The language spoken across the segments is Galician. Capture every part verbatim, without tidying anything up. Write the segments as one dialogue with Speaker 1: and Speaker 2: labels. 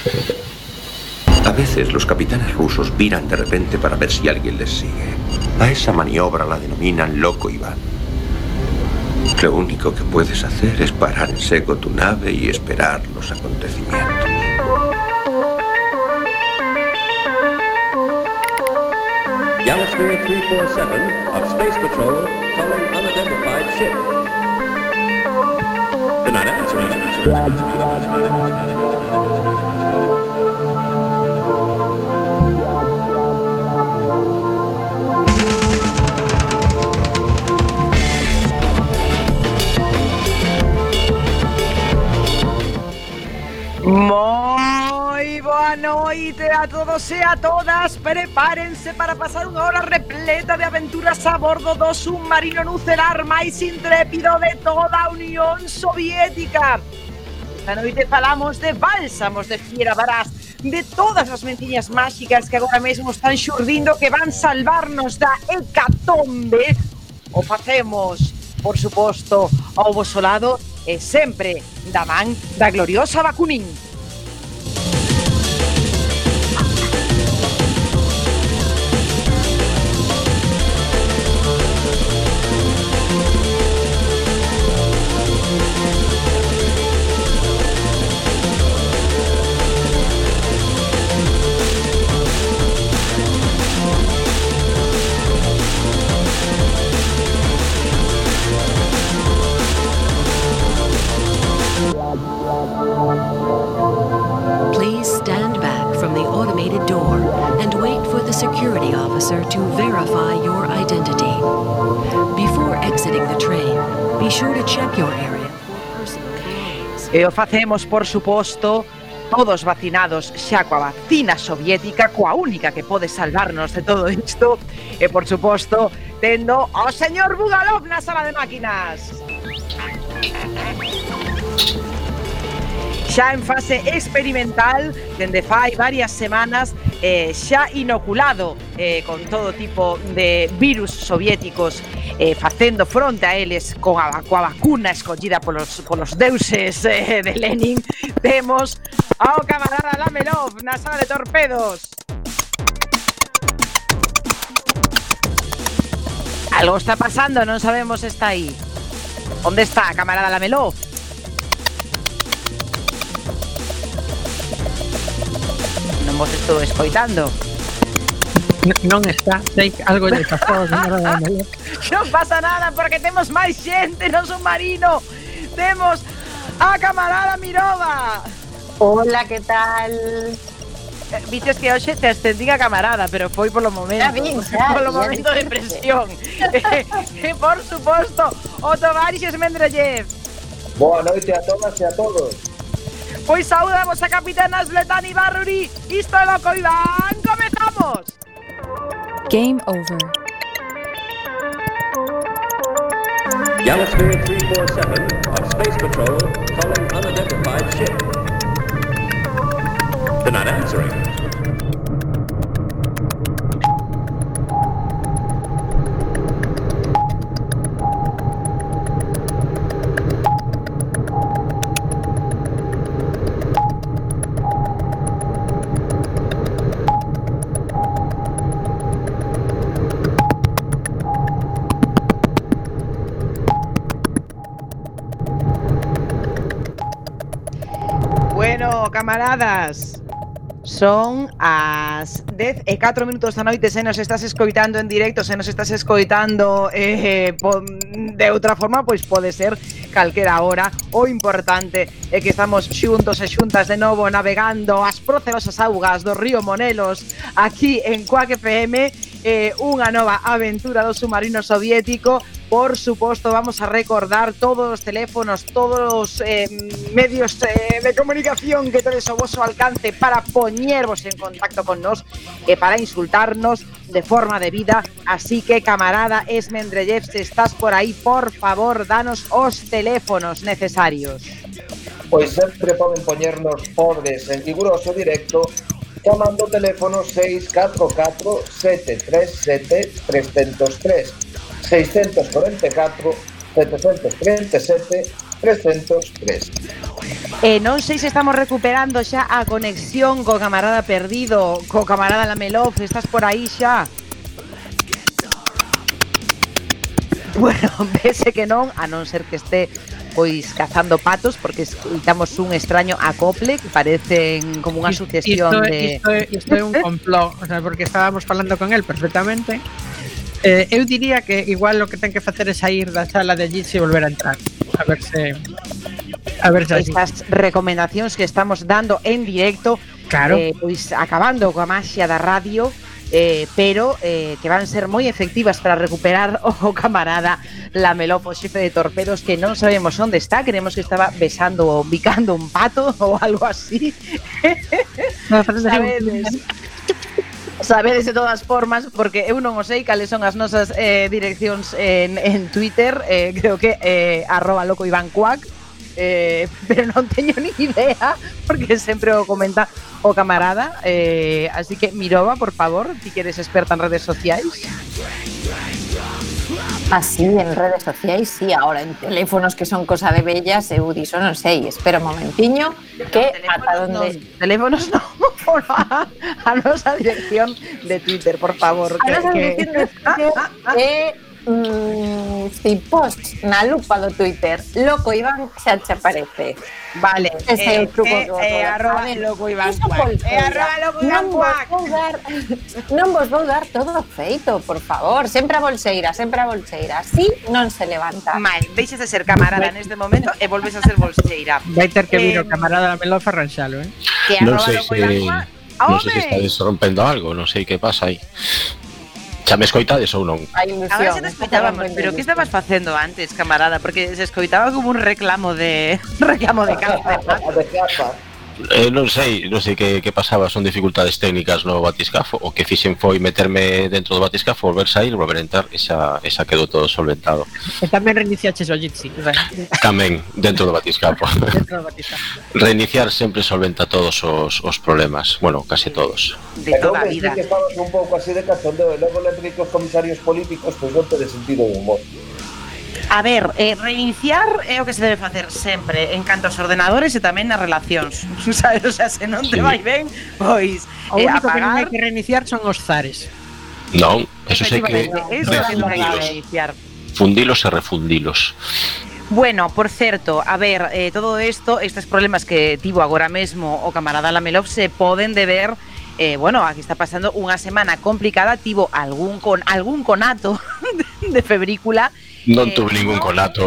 Speaker 1: A veces los capitanes rusos viran de repente para ver si alguien les sigue. A esa maniobra la denominan loco Iván. Lo único que puedes hacer es parar en seco tu nave y esperar los acontecimientos.
Speaker 2: Galasphere three forty-seven of Space Patrol calling unidentified ship. They're not answering.
Speaker 3: Moi boa noite a todos e a todas. Prepárense para pasar unha hora repleta de aventuras a bordo do submarino nuclear máis intrépido de toda a Unión Soviética. Esta noite falamos de bálsamos de fiera varás, de todas as mentiñas máxicas que agora mesmo están xurdindo que van salvarnos da hecatombe. O facemos, por suposto, ao voso lado e sempre da man da gloriosa Bakunin.
Speaker 4: Please stand back from the automated door and wait for the security officer to verify your identity. Before exiting the train, be sure to check your area for personal belongings.
Speaker 3: E o facemos, por suposto, todos vacinados xa coa vacina soviética, coa única que pode salvarnos de todo isto, e, por suposto, tendo ao señor Bugalov na sala de máquinas. Xa en fase experimental, dende fai varias semanas, eh, xa inoculado eh, con todo tipo de virus soviéticos, eh, facendo fronte a eles coa, coa vacuna escollida polos, polos deuses eh, de Lenin, temos ao camarada Lamelov na sala de torpedos. Algo está pasando, non sabemos se está aí. Onde está, camarada Lamelov? Non vos estou escoitando.
Speaker 5: Non está, sei que algo lle pasou, señora Lamelov.
Speaker 3: Non pasa nada porque temos máis xente no submarino. Temos a camarada Mirova.
Speaker 6: Hola, que tal?
Speaker 3: Eh, Viches que hoxe te ascendín a camarada, pero foi polo momento.
Speaker 6: Xa vin, xa,
Speaker 3: polo
Speaker 6: xa
Speaker 3: momento
Speaker 6: vin.
Speaker 3: de presión. E, e por suposto, o Tovarixes Mendeleev.
Speaker 7: Boa noite a todas e a todos.
Speaker 3: Pois saudamos a capitana Zlatan Ibarruri. Isto é Loco Iván. Comezamos.
Speaker 8: Game over.
Speaker 2: Galasphere three forty-seven of Space Patrol calling unidentified ship. They're not answering.
Speaker 3: Bueno, camaradas, son as dez e catro minutos da noite. Se nos estás escoitando en directo, se nos estás escoitando eh, po, de outra forma, pois pode ser calquera hora. O importante é que estamos xuntos e xuntas de novo navegando as procerosas augas do río Monelos aquí en Quack F M, eh, unha nova aventura do submarino soviético. Por suposto, vamos a recordar todos os teléfonos, todos os eh, medios eh, de comunicación que tedes ao vosso alcance para poñervos en contacto con nos e para insultarnos de forma debida. Así que, camarada Esmendrellev, se estás por aí, por favor, danos os teléfonos necesarios.
Speaker 7: Pois sempre poden poñernos pobres en riguroso directo chamando o teléfono seis catro catro sete tres sete tres cero tres, seis cuatro catro sete tres sete trescentos tres.
Speaker 3: Eh, non sei se estamos recuperando xa a conexión co camarada perdido, co camarada Lamelov, estás por aí xa? Bueno, vese que non, a non ser que este pois cazando patos, porque escoitamos un extraño acople que parecen como unha sucesión
Speaker 5: isto,
Speaker 3: de...
Speaker 5: Isto é, isto é un complot, o sea, porque estábamos falando con él perfectamente. Eh, eu diría que igual o que ten que facer é sair da sala de allí e volver a entrar. A ver se... A ver se así.
Speaker 3: Estas recomendacións que estamos dando en directo,
Speaker 5: claro.
Speaker 3: eh, pois acabando coa maxia da radio, eh, pero eh, que van ser moi efectivas para recuperar o camarada Lamelov, o xefe de torpedos, que non sabemos onde está, creemos que estaba besando ou bicando un pato ou algo así. Sabedes, sabedes de todas formas, porque eu non o sei cales son as nosas eh, direccións en, en Twitter, eh, creo que eh, arroba loco Iván Cuac, eh, pero non teño ni idea, porque sempre o comenta o camarada, eh, así que Mirova, por favor, ti que eres experta en redes sociais.
Speaker 6: Así, en redes sociais, sí, ahora en teléfonos que son cosa de bellas, eu diso non sei, espera un momentiño, que ata donde...
Speaker 3: No, teléfonos non, por a, a nosa dirección de Twitter, por favor.
Speaker 6: A
Speaker 3: que,
Speaker 6: nosa
Speaker 3: que...
Speaker 6: dirección de Twitter é... Mm, si post na lupa do Twitter, Loco Iván xa che aparece.
Speaker 3: Vale,
Speaker 6: ese é
Speaker 3: eh,
Speaker 6: o truco
Speaker 3: eh,
Speaker 6: do
Speaker 3: eh, arroba Loco Iván Cuac. Eh, arroba Loco Iván Cuac.
Speaker 6: Non vos vou dar todo feito, por favor. Sempre a bolseira, sempre a bolseira. Así non se levanta.
Speaker 3: Mal, deixes de ser camarada neste momento e volves a ser bolseira.
Speaker 5: Vai ter que vir
Speaker 3: Eh,
Speaker 5: o camarada Lamelov a arranxalo, eh?
Speaker 3: Que
Speaker 9: Non
Speaker 3: arroba
Speaker 9: sei
Speaker 3: Loco
Speaker 9: se,
Speaker 3: Iván Cuac.
Speaker 9: non sei se
Speaker 3: ¡Home!
Speaker 9: estades rompendo algo, non sei que pasa aí. Xa me escoitades ou non?
Speaker 6: A ilusión.
Speaker 3: Agora xa te escoitábamos, pero que estabas facendo antes, camarada? Porque se escoitaba como un reclamo de reclamo de cáncer.
Speaker 7: De capa.
Speaker 9: Eh, non sei, non sei que, que pasaba, son dificultades técnicas no batiscafo. O que fixen foi meterme dentro do batiscafo, volver sair, volver a entrar, e xa, e xa quedou todo solventado.
Speaker 5: E tamén reiniciaches o Jitsi, o sea,
Speaker 9: Tamén, dentro do batiscafo.
Speaker 5: dentro do Batista.
Speaker 9: Reiniciar sempre solventa todos os, os problemas, bueno, case todos.
Speaker 3: De toda a
Speaker 7: Eu
Speaker 3: vida.
Speaker 7: que estabas un pouco así de cachondeo, e logo lembrei que os comisarios políticos pois non tedes sentido de humor.
Speaker 3: A ver, eh, reiniciar é o que se debe facer sempre en canto aos ordenadores e tamén nas relacións. Sabes? O sea, se non te
Speaker 9: Sí.
Speaker 3: vai ben, pois
Speaker 5: O
Speaker 3: eh,
Speaker 5: único que non hai
Speaker 3: apagar.
Speaker 5: que reiniciar son os zares.
Speaker 9: Non, eso sei que
Speaker 3: Efectivamente, eso é o que non hai que
Speaker 9: refundilos,
Speaker 3: reiniciar.
Speaker 9: fundilos e refundilos.
Speaker 3: Bueno, por certo, a ver, eh, todo isto, estes problemas que tivo agora mesmo o camarada Lamelov se poden deber, eh, bueno, aquí está pasando unha semana complicada, tivo algún con algún conato de febrícula.
Speaker 9: Non
Speaker 3: Eh,
Speaker 9: tuve ningún
Speaker 3: no.
Speaker 9: conato.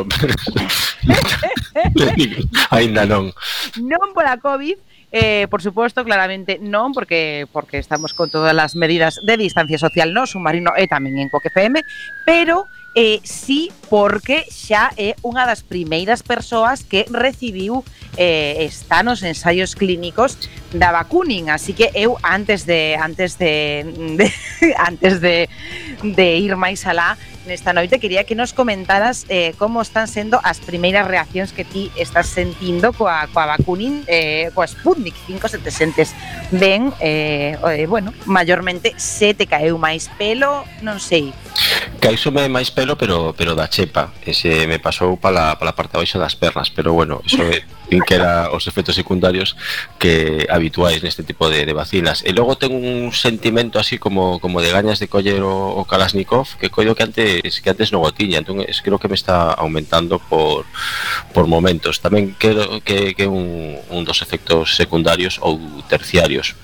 Speaker 9: Ainda non.
Speaker 3: Non pola COVID, eh, por suposto, claramente non, porque porque estamos con todas as medidas de distancia social no submarino e tamén en Coque F M, pero eh, sí porque xa é unha das primeiras persoas que recibiu eh, está nos ensaios clínicos da vacunin, así que eu antes de antes de, de antes de de ir máis alá nesta noite quería que nos comentaras eh, como están sendo as primeiras reaccións que ti estás sentindo coa, coa vacunin, eh, coa Sputnik cinco, se te sentes ben, eh, eh, bueno, maiormente se te caeu máis pelo, non sei.
Speaker 9: Caísome máis pelo, pero pero da chepa. Ese me pasou para para a parte baixo das pernas, pero bueno, eso é que era os efectos secundarios que habituais neste tipo de, de vacinas. E logo ten un sentimento así como como de gañas de coller o, o Kalashnikov, que coido que antes que antes non o tiña, entón es, creo que me está aumentando por por momentos. Tamén creo que que un un dos efectos secundarios ou terciarios.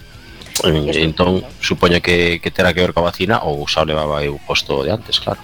Speaker 9: Entón, supoño que, que terá que ver coa vacina ou xa o levaba eu posto de antes, claro.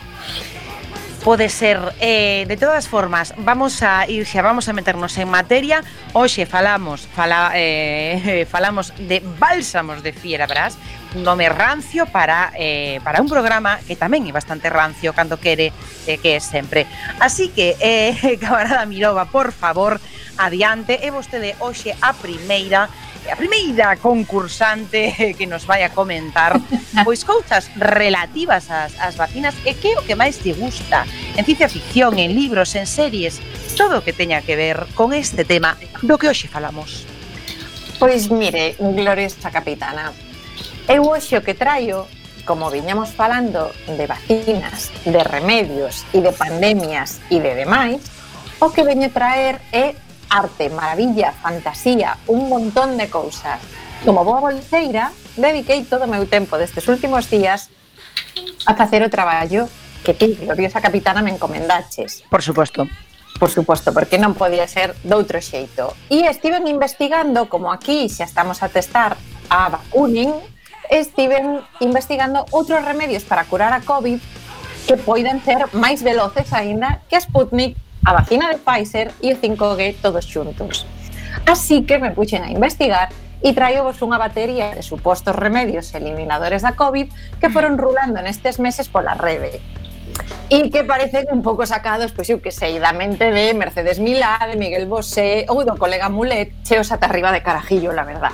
Speaker 3: Pode ser, eh, de todas formas, vamos a ir xa, vamos a meternos en materia. Hoxe falamos, fala, eh, falamos de bálsamos de Fierabras, un nome rancio para eh, para un programa que tamén é bastante rancio cando quere, eh, que é sempre. Así que, eh, camarada Mirova, por favor, adiante, e vostede hoxe a primeira a primeira concursante que nos vai a comentar pois cousas relativas ás, ás vacinas e que é o que máis te gusta en ciencia ficción, en libros, en series, todo o que teña que ver con este tema do que hoxe falamos.
Speaker 6: Pois mire, gloriosa capitana, eu hoxe o que traio, como viñamos falando de vacinas, de remedios e de pandemias e de demais, o que veño traer é arte, maravilla, fantasía, un montón de cousas. Como boa bolseira, dediquei todo o meu tempo destes últimos días a facer o traballo que ti, gloriosa capitana, me encomendaches.
Speaker 3: Por suposto.
Speaker 6: Por suposto, porque non podía ser doutro xeito. E estiven investigando, como aquí xa estamos a testar a vacunin, estiven investigando outros remedios para curar a COVID que poiden ser máis veloces aínda que a Sputnik, a vacina de Pfizer e o cinco G todos xuntos. Así que me puxen a investigar e traio-vos unha batería de supostos remedios eliminadores da COVID que foron rulando nestes meses pola rede. E que parecen un pouco sacados, pois eu que sei, da mente de Mercedes Milá, de Miguel Bosé ou do colega Mulet, cheos ata arriba de carajillo, la verdad.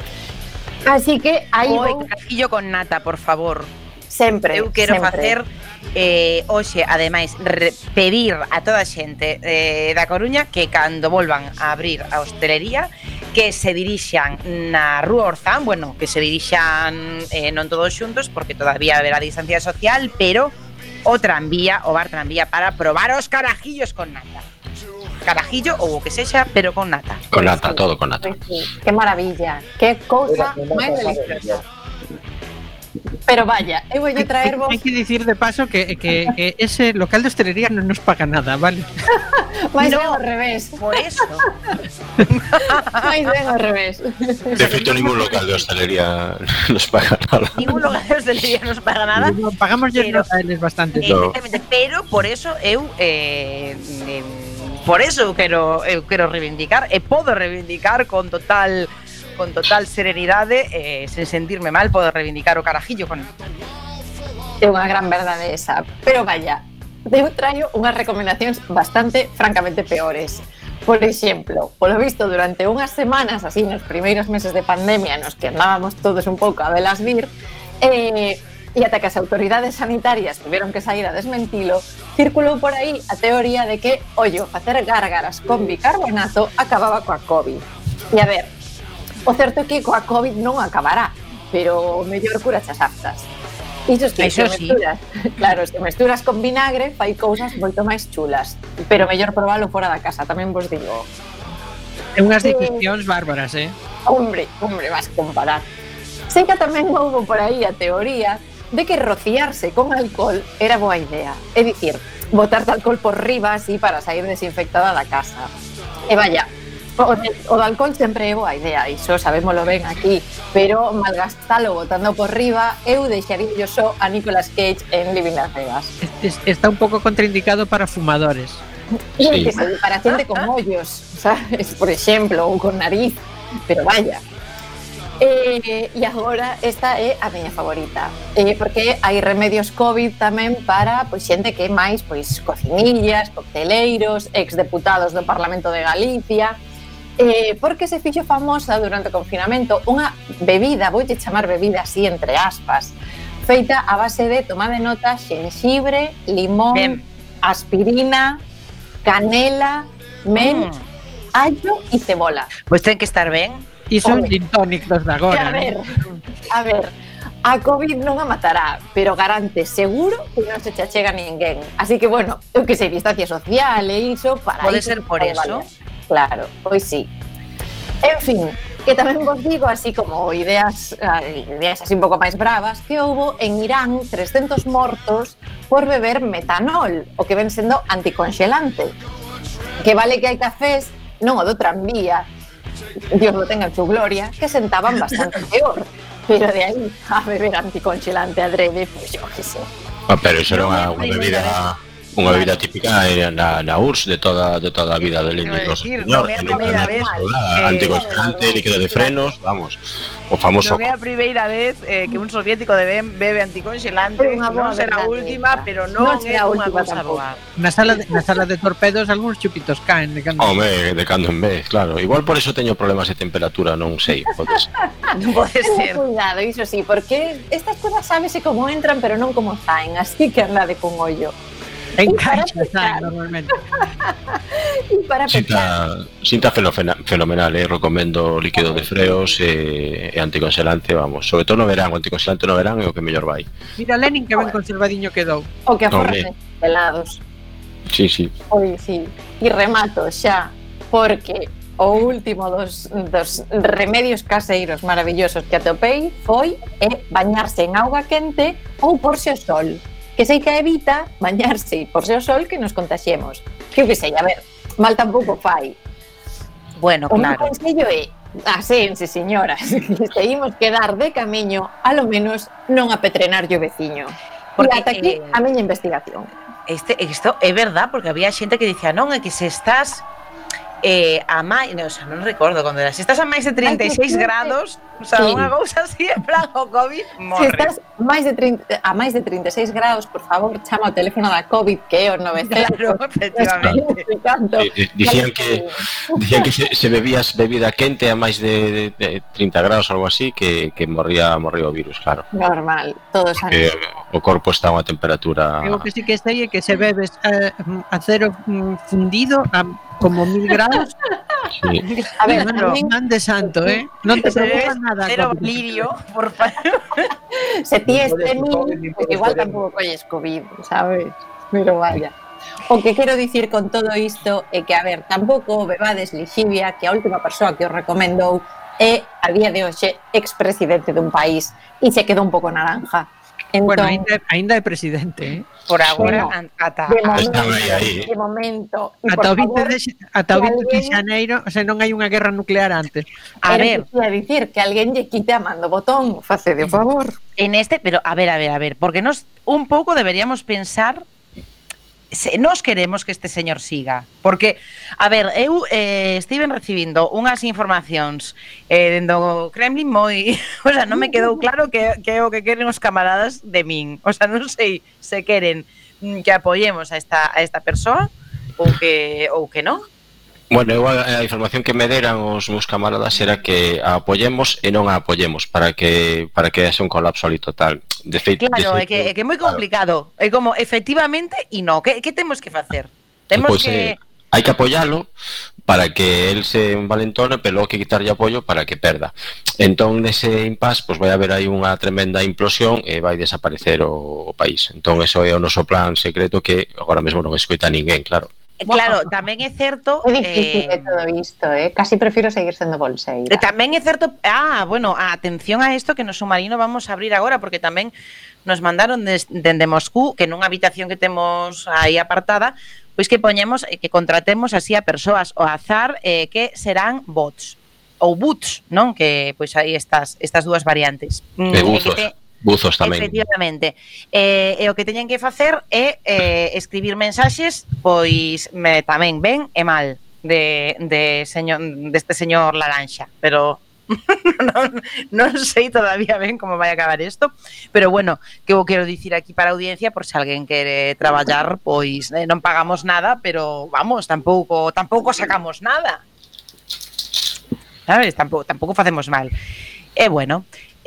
Speaker 6: Así que aí
Speaker 3: Oi,
Speaker 6: vou...
Speaker 3: carajillo con nata, por favor.
Speaker 6: Sempre,
Speaker 3: Eu quero
Speaker 6: sempre.
Speaker 3: facer eh, hoxe, ademais, re, pedir a toda a xente eh, da Coruña que cando volvan a abrir a hostelería que se dirixan na Rúa Orzán, bueno, que se dirixan eh, non todos xuntos porque todavía haberá distancia social, pero o tranvía, o bar tranvía para probar os carajillos con nata. Carajillo ou o que sexa, pero con nata.
Speaker 9: Con nata, todo con nata.
Speaker 6: Pois sí, que maravilla, que cousa máis deliciosa. Pero vaya, eu vou traervos...
Speaker 5: Hai que dicir de paso que, que, que ese local de hostelería non nos paga nada, vale?
Speaker 6: Mais
Speaker 3: No,
Speaker 6: ben ao revés.
Speaker 3: Por eso.
Speaker 6: Mais ben ao revés.
Speaker 9: De feito, ningún local de hostelería nos paga nada.
Speaker 3: Ningún lugar de hostelería nos paga nada.
Speaker 5: No, pagamos ya
Speaker 3: pero-
Speaker 5: a eles bastante.
Speaker 9: No.
Speaker 3: Evidentemente, pero por eso eu eh, eh, por eso eu quero eu quero reivindicar e podo reivindicar con total con total serenidade eh, sen sentirme mal, podo reivindicar o carajillo con
Speaker 6: É unha gran verdade esa. Pero vaya, eu traio unhas recomendacións bastante, francamente, peores. Por exemplo, polo visto, durante unhas semanas, así, nos primeiros meses de pandemia, nos que andábamos todos un pouco a velas vir, eh, e ata que as autoridades sanitarias tiveron que sair a desmentilo, circulou por aí a teoría de que, ollo, facer gárgaras con bicarbonato acababa coa COVID. E a ver, o certo é que coa COVID non acabará, pero o mellor cura as aftas. Iso que
Speaker 3: Eso
Speaker 6: se
Speaker 3: sí.
Speaker 6: mesturas, claro, se mesturas con vinagre fai cousas moito máis chulas, pero mellor probalo fora da casa, tamén vos digo.
Speaker 5: É unhas digestións bárbaras, eh?
Speaker 6: Hombre, hombre, vas comparar. Sei que tamén houve por aí a teoría de que rociarse con alcohol era boa idea. É dicir, botarte alcohol por riba así para sair desinfectada da casa. E vaya, o, de, o de alcohol sempre é boa idea, iso sabémolo ben aquí, pero malgastalo botando por riba, eu deixaría yo só a Nicolas Cage en Living Las Vegas.
Speaker 5: Es- Está un pouco contraindicado para fumadores.
Speaker 6: Sí.
Speaker 9: Sí.
Speaker 6: Que se, para xente con ollos, sabes, por exemplo, ou con nariz, pero vaya. Eh, e agora esta é a miña favorita, eh, porque hai remedios COVID tamén para pois, xente que é máis pois, cocinillas, cocteleiros, exdeputados do Parlamento de Galicia, eh, porque se fixo famosa durante o confinamento unha bebida, voulle chamar bebida así entre aspas, feita a base de, toma de nota, xenxibre, limón,
Speaker 3: Ben.
Speaker 6: aspirina, canela, mel,
Speaker 3: Mm.
Speaker 6: allo e cebola.
Speaker 3: Pois ten que estar ben.
Speaker 5: E son
Speaker 6: Home.
Speaker 5: gin tonic dos de
Speaker 6: Que
Speaker 5: agora.
Speaker 6: a ver, a ver, a COVID non a matará, pero garante seguro que non se che achega ninguén. Así que, bueno, eu que sei, distancia social e iso, para
Speaker 3: Pode
Speaker 6: iso
Speaker 3: ser por
Speaker 6: pode
Speaker 3: eso.
Speaker 6: valer. Claro, pois sí. En fin, que tamén vos digo, así como ideas, eh, ideas así un pouco máis bravas, que houbo en Irán trescentos mortos por beber metanol, o que ven sendo anticonxelante. Que vale que hai cafés, non o do tranvía, Dios lo tenga en su gloria, que sentaban bastante peor. Pero de aí a beber anticongelante adrede, pois yo que sei.
Speaker 9: Ah, pero iso era
Speaker 3: Non é
Speaker 9: unha,
Speaker 3: a
Speaker 9: unha
Speaker 3: primeira
Speaker 9: bebida unha bebida típica eh, na, na U R S S de toda de toda a vida del
Speaker 3: Quero
Speaker 9: Índico.
Speaker 3: decir, non é a primeira vez que-
Speaker 9: Anticongelante, líquido de frenos, vamos, o famoso.
Speaker 3: Non é a primeira vez eh, que un soviético de ben bebe anticongelante,
Speaker 6: É unha boa
Speaker 3: non será a
Speaker 6: verdade
Speaker 3: última,
Speaker 6: esa.
Speaker 3: pero non,
Speaker 6: Non
Speaker 3: é
Speaker 6: será a
Speaker 3: unha
Speaker 6: última
Speaker 3: cousa
Speaker 6: tampouco.
Speaker 3: boa.
Speaker 5: Na sala de, na sala de torpedos algúns chupitos caen de cando.
Speaker 9: Home, de cando en vez, claro. Igual por eso teño problemas de temperatura, non sei, pode ser.
Speaker 3: Non pode ser.
Speaker 6: Ten cuidado, iso sí, porque estas cosas sábese como entran, pero non como saen, así que andade con ollo.
Speaker 5: En
Speaker 6: Y para
Speaker 5: caixa
Speaker 6: pescar.
Speaker 5: saen normalmente.
Speaker 6: E para pescar,
Speaker 9: Sinta, sinta fenofena- fenomenal, eh? Recomendo líquido de freos e, e anticongelante, vamos. Sobre todo no verán, o anticongelante no verán é o que mellor vai.
Speaker 5: Mira Lenin que ben conservadiño quedou.
Speaker 6: o que aforras
Speaker 9: Home.
Speaker 6: en helados.
Speaker 9: Sí, sí.
Speaker 6: Pois sí. E remato xa, porque o último dos, dos remedios caseiros maravillosos que atopei foi é bañarse en auga quente ou porse o sol. Que sei que evita bañarse e porse o sol que nos contaxiemos. Que eu que sei, a ver, mal tampouco fai.
Speaker 3: Bueno,
Speaker 6: O
Speaker 3: claro.
Speaker 6: meu consello é, aséense, señoras, que seguimos quedar de camiño, a lo menos non apetrenarlle o veciño. Porque
Speaker 3: Porque,
Speaker 6: ata aquí
Speaker 3: eh,
Speaker 6: a miña investigación.
Speaker 3: Este, isto é verdad, porque había xente que dicía, non, é que se estás eh, a máis, no, o sea, non recordo cando era, se estás a máis de trinta e seis grados, o sea,
Speaker 6: Sí.
Speaker 3: unha cousa así, en plan, o COVID
Speaker 6: Se
Speaker 3: morre.
Speaker 6: estás máis de trinta, a máis de trinta e seis graus, por favor, chama o teléfono da COVID, que é o novecentos.
Speaker 3: Claro, efectivamente.
Speaker 9: Eh, eh, Dicían que dicían que se, se bebías bebida quente a máis de, de, de trinta graus ou algo así que, que morría morría o virus, claro.
Speaker 6: Normal, todos
Speaker 9: Que
Speaker 6: sanos.
Speaker 9: o corpo está a unha temperatura.
Speaker 5: Eu que sí que sei é que se bebes eh, acero mm, fundido a como mil grados,
Speaker 9: Sí.
Speaker 6: A ver,
Speaker 5: non,
Speaker 6: tamén,
Speaker 5: non de santo, eh? Non te
Speaker 3: Se
Speaker 5: preocupa
Speaker 3: ves
Speaker 5: nada.
Speaker 3: cero
Speaker 5: COVID.
Speaker 3: lirio, por favor.
Speaker 6: se ti
Speaker 7: Non
Speaker 6: este
Speaker 7: colles
Speaker 6: min,
Speaker 7: COVID, nin
Speaker 6: pues
Speaker 7: podes
Speaker 6: igual
Speaker 7: coller.
Speaker 6: tampouco colles COVID, sabes? Pero vaya. O que quero dicir con todo isto é que, a ver, tampouco bebades lixivia, que a última persoa que os recomendou é, a día de hoxe, expresidente dun país e se quedou un pouco naranja. Entón,
Speaker 5: Bueno, ainda, ainda é presidente, eh?
Speaker 3: Por agora,
Speaker 6: Bueno,
Speaker 3: ata...
Speaker 6: de
Speaker 3: a-
Speaker 6: momento,
Speaker 9: Estaba aí, aí.
Speaker 6: de momento, e
Speaker 5: Ata
Speaker 6: por
Speaker 5: o vinte
Speaker 6: favor,
Speaker 5: de, xe- ata o
Speaker 6: que
Speaker 5: vinte de
Speaker 6: alguén-
Speaker 5: xaneiro, o sea, non hai unha guerra nuclear antes.
Speaker 3: A
Speaker 6: era
Speaker 3: ver,
Speaker 6: que quería dicir que alguén lle quite a mando botón, facede o favor.
Speaker 3: en este, pero a ver, a ver, a ver, porque nos un pouco deberíamos pensar se nos queremos que este señor siga, porque a ver, eu eh, estiven recibindo unhas informacións eh, dendo Kremlin moi, o sea, non me quedou claro que, que é o que queren os camaradas de min, o sea, non sei se queren mm, que apoyemos a esta a esta persoa ou que ou que non.
Speaker 9: Bueno, eu a, a información que me deran os meus camaradas era que a apoyemos e non a apoyemos para que para que haxe un colapso ali total. De feito,
Speaker 3: Claro,
Speaker 9: de
Speaker 3: é que é que é moi
Speaker 9: claro.
Speaker 3: complicado. É como efectivamente e no, que que temos que facer? Temos
Speaker 9: Pois,
Speaker 3: que
Speaker 9: eh, hai que apoialo para que el se envalentone, pero logo que quitarlle apoio para que perda. Entón, nese impas, pois vai haber aí unha tremenda implosión e vai desaparecer o, o país. Entón, eso é o noso plan secreto que agora mesmo non escoita ninguén, claro.
Speaker 3: Claro, tamén é certo
Speaker 6: É difícil
Speaker 3: eh,
Speaker 6: de todo isto, eh? Casi prefiro seguir sendo bolseira.
Speaker 3: Eh, Tamén é certo, ah, bueno, atención a isto que no submarino vamos a abrir agora porque tamén nos mandaron des, dende Moscú que nunha habitación que temos aí apartada, pois que poñemos eh, que contratemos así a persoas ao azar eh, que serán bots ou bots, non? Que pois aí estas estas dúas variantes. Mm,
Speaker 9: E
Speaker 3: e que
Speaker 9: buzos,
Speaker 3: te-
Speaker 9: buzos tamén.
Speaker 3: Efectivamente. Eh, e o que teñen que facer é eh, escribir mensaxes, pois me, tamén ben e mal de, de señor, deste señor Laranxa, pero non, non sei todavía ben como vai acabar isto, pero bueno, que eu quero dicir aquí para a audiencia por se alguén quere traballar, pois eh, non pagamos nada, pero vamos, tampouco tampouco sacamos nada. Sabes? Tampouco, tampouco facemos mal. E bueno,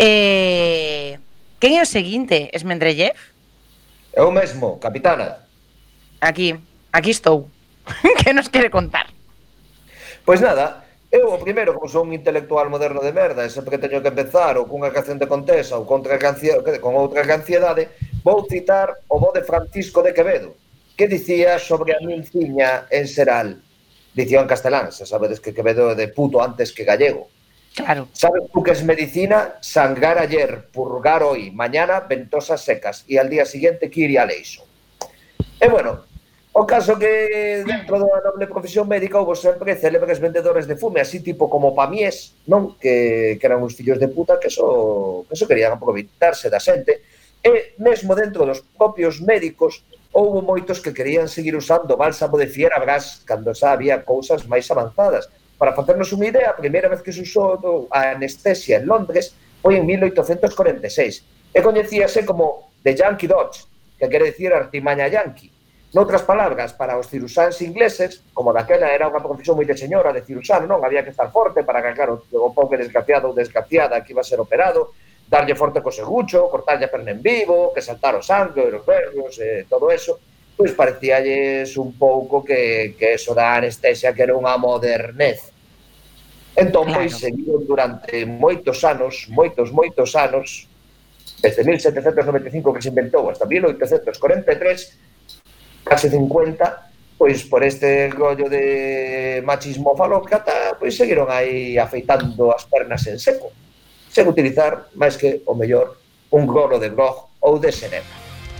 Speaker 3: eh quen é o seguinte? Esmendrellev?
Speaker 7: Eu mesmo, capitana.
Speaker 3: Aquí, aquí estou. Que nos quere contar?
Speaker 7: Pois nada, eu o primeiro, como son un intelectual moderno de merda, e sempre que teño que empezar ou cunha canción de Contesa ou contra canción, con outra canciedade, vou citar o bo de Francisco de Quevedo, que dicía sobre a minciña en Seral. Dicía en castelán, se sabedes que Quevedo é de puto antes que gallego.
Speaker 3: Claro.
Speaker 7: ¿Sabes tú qué es medicina? Sangrar ayer, purgar hoy, mañana ventosas secas y al día siguiente Kyrie eleison. E bueno, o caso que dentro da noble profesión médica houve sempre célebres vendedores de fume, así tipo como Pamies, non? Que, que eran uns fillos de puta que eso, que eso querían aproveitarse da xente. E mesmo dentro dos propios médicos houve moitos que querían seguir usando bálsamo de Fierabras cando xa había cousas máis avanzadas. Para facernos unha idea, a primeira vez que se usou a anestesia en Londres foi en mil oitocentos corenta e seis e coñecíase como The Yankee Dodge, que quere dicir artimaña yankee. Noutras palabras, para os cirusáns ingleses, como daquela era unha profesión moi de señora de cirusano, non había que estar forte para cagar o, o pobre desgraciado ou desgraciada que iba a ser operado, darlle forte co segucho, cortarlle a perna en vivo, que saltar o sangue, os nervios, e todo eso, pois parecíalles un pouco que, que eso da anestesia que era unha modernez. Entón,
Speaker 3: Claro.
Speaker 7: pois, seguiron durante moitos anos, moitos, moitos anos, desde mil setecentos noventa e cinco que se inventou hasta mil oitocentos corenta e tres, case cincuenta, pois por este rollo de machismo falócrata, pois seguiron aí afeitando as pernas en seco, sen utilizar máis que o mellor un gorro de grog ou de serena.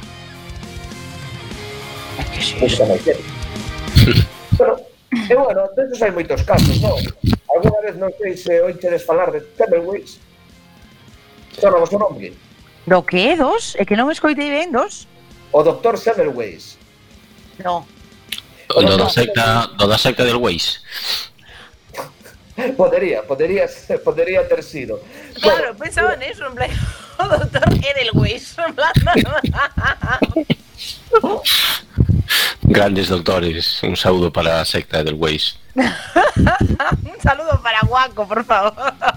Speaker 3: Que sí.
Speaker 7: Bueno, e bueno, desos hai moitos casos, non? Alguna vez non sei se oichedes falar de Semmelweis. Sonamos o nome?
Speaker 3: Do que, dos? É que non me escoitei ben, dos?
Speaker 7: O doctor Semmelweis.
Speaker 3: No.
Speaker 9: O do da secta, do da secta del Waze.
Speaker 7: Podería, podería, podería ter sido.
Speaker 3: Claro, bueno, pensaba neso, en plan, o doctor Edelweiss, en plan,
Speaker 9: Grandes doctores, un saúdo para a secta del Waze.
Speaker 3: un saludo para Guaco, por favor.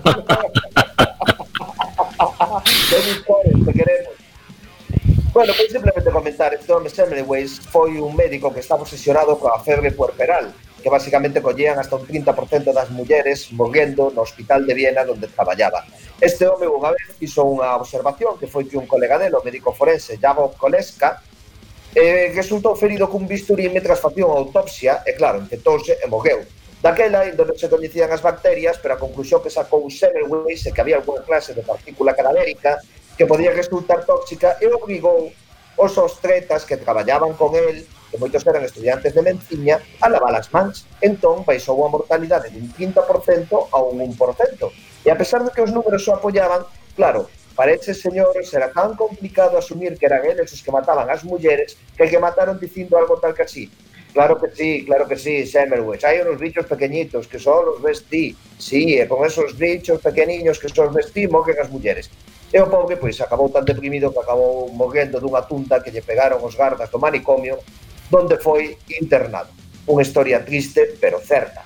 Speaker 7: Te queremos. Bueno, pois simplemente comentar, este home Semmelweis foi un médico que estaba obsesionado coa febre puerperal, que basicamente collían hasta un trinta por cento das mulleres morrendo no hospital de Viena onde traballaba. Este home unha vez hizo unha observación que foi que un colega dele, o médico forense Javo Koleska, eh, resultou ferido cun bisturí mentras facía unha autopsia e claro, infectouse e morreu. Daquela, ainda non se coñecían as bacterias, pero a conclusión que sacou Semmelweis é que había alguna clase de partícula cadavérica que podía resultar tóxica e obrigou os ostretas que traballaban con el, que moitos eran estudiantes de medicina, a lavar as mans. Entón, baixou a mortalidade dun trinta por cento a un un por cento. E a pesar de que os números o apoyaban, claro, para eses señores era tan complicado asumir que eran eles os que mataban as mulleres que que mataron dicindo algo tal que así. Claro que sí, claro que sí, Semmelweis. Hai uns bichos pequeñitos que só os ves ti. Sí, e con esos bichos pequeniños que só os ves ti, morren as mulleres. E o pobre, pois, acabou tan deprimido que acabou morrendo dunha tunda que lle pegaron os gardas do manicomio, donde foi internado. Unha historia triste, pero certa.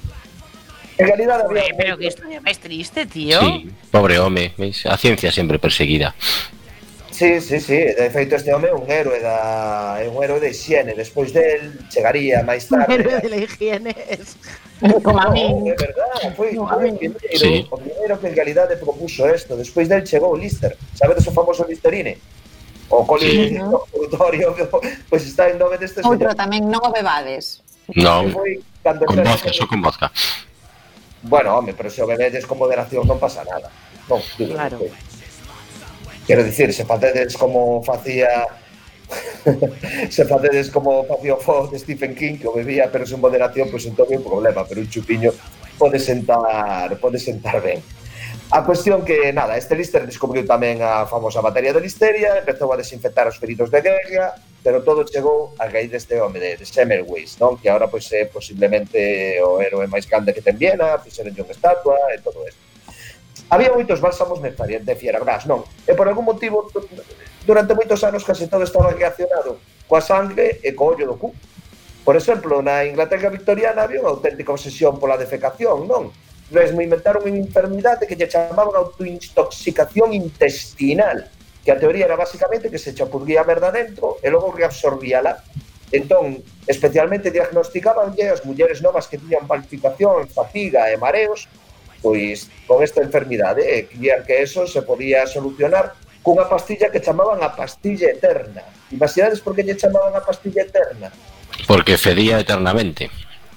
Speaker 7: En realidad había...
Speaker 3: Ué, pero que historia máis triste, tío.
Speaker 9: Sí, pobre home, veis? A ciencia sempre perseguida.
Speaker 7: Sí, sí, sí, de feito este home é un héroe da é un héroe de higiene, despois del chegaría máis tarde.
Speaker 3: Un héroe de la higiene es...
Speaker 6: Como a mí.
Speaker 7: No, é verdade, foi o primeiro, sí. o primeiro que en realidade propuso isto. Despois del chegou Lister, sabedes o famoso Listerine? O coli consultorio, sí. Pois está en nome deste señor.
Speaker 6: Outro tamén, non o bebades.
Speaker 9: Non, con vodka, só con vodka.
Speaker 7: Bueno, home, pero se o bebedes con moderación non pasa nada. Non, digo,
Speaker 3: claro.
Speaker 7: Que... Quero dicir, se facedes como facía se facedes como facía o Fo de Stephen King, que o bebía pero sen moderación, pois entón é un problema, pero un chupiño pode sentar pode sentar ben. A cuestión que, nada, este Lister descubriu tamén a famosa batería de listeria, empezou a desinfectar os feridos de guerra, pero todo chegou a raíz deste home de, de Semmelweis, non? Que agora pois é posiblemente o héroe máis grande que ten Viena, fixeron unha estatua e todo isto. Había moitos bálsamos de Fierabras, non? E por algún motivo, durante moitos anos case todo estaba relacionado coa sangre e co ollo do cu. Por exemplo, na Inglaterra victoriana había unha auténtica obsesión pola defecación, non? Mesmo inventaron unha enfermidade que lle chamaban autointoxicación intestinal, que a teoría era basicamente que se chapurguía a merda dentro e logo reabsorbíala. Entón, especialmente diagnosticaban as mulleres novas que tiñan palpitación, fatiga e mareos, pois con esta enfermidade, e querían que eso se podía solucionar cunha pastilla que chamaban a pastilla eterna. Imaginades por que lle chamaban a pastilla eterna?
Speaker 9: Porque fedía eternamente.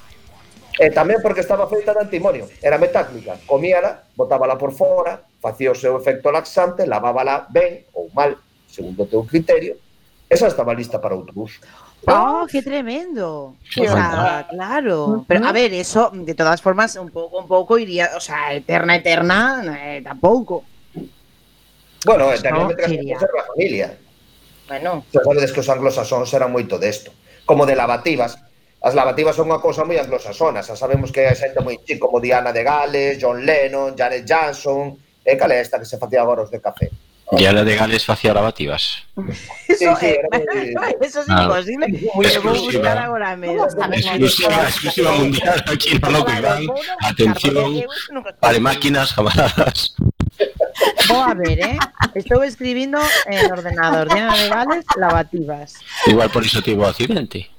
Speaker 7: E tamén porque estaba feita de antimonio, era metálica, comíala, botábala por fora, facía o seu efecto laxante, lavábala ben ou mal, segundo o teu criterio, esa estaba lista para outro uso.
Speaker 3: ¡Oh, qué tremendo! O sea, claro. Pero a ver, eso, de todas formas, un poco, un poco iría, o sea, eterna, eterna, eh, tampoco.
Speaker 7: Bueno, eternamente no, que conserva a familia.
Speaker 3: Bueno.
Speaker 7: Sabedes que os anglosaxóns eran moito desto. Como de lavativas. As lavativas son unha cousa moi anglosaxona. Xa sabemos que hai xente moi chico como Diana de Gales, John Lennon, Janet Jackson, e cal é esta que se facía agora os de café?
Speaker 9: Diana de Gales facía lavativas.
Speaker 3: Eso, sí, sí, eh, eso es imposible.
Speaker 9: Ah,
Speaker 3: voy a buscar agora mesmo.
Speaker 9: Exclusiva, exclusiva mundial aquí no Loco Iván. Atención, vale, máquinas, camaradas.
Speaker 3: Vou a ver, eh. Estou escribindo en el ordenador. Diana de Gales, lavativas.
Speaker 9: Igual por iso tivo accidente.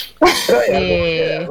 Speaker 3: Eh...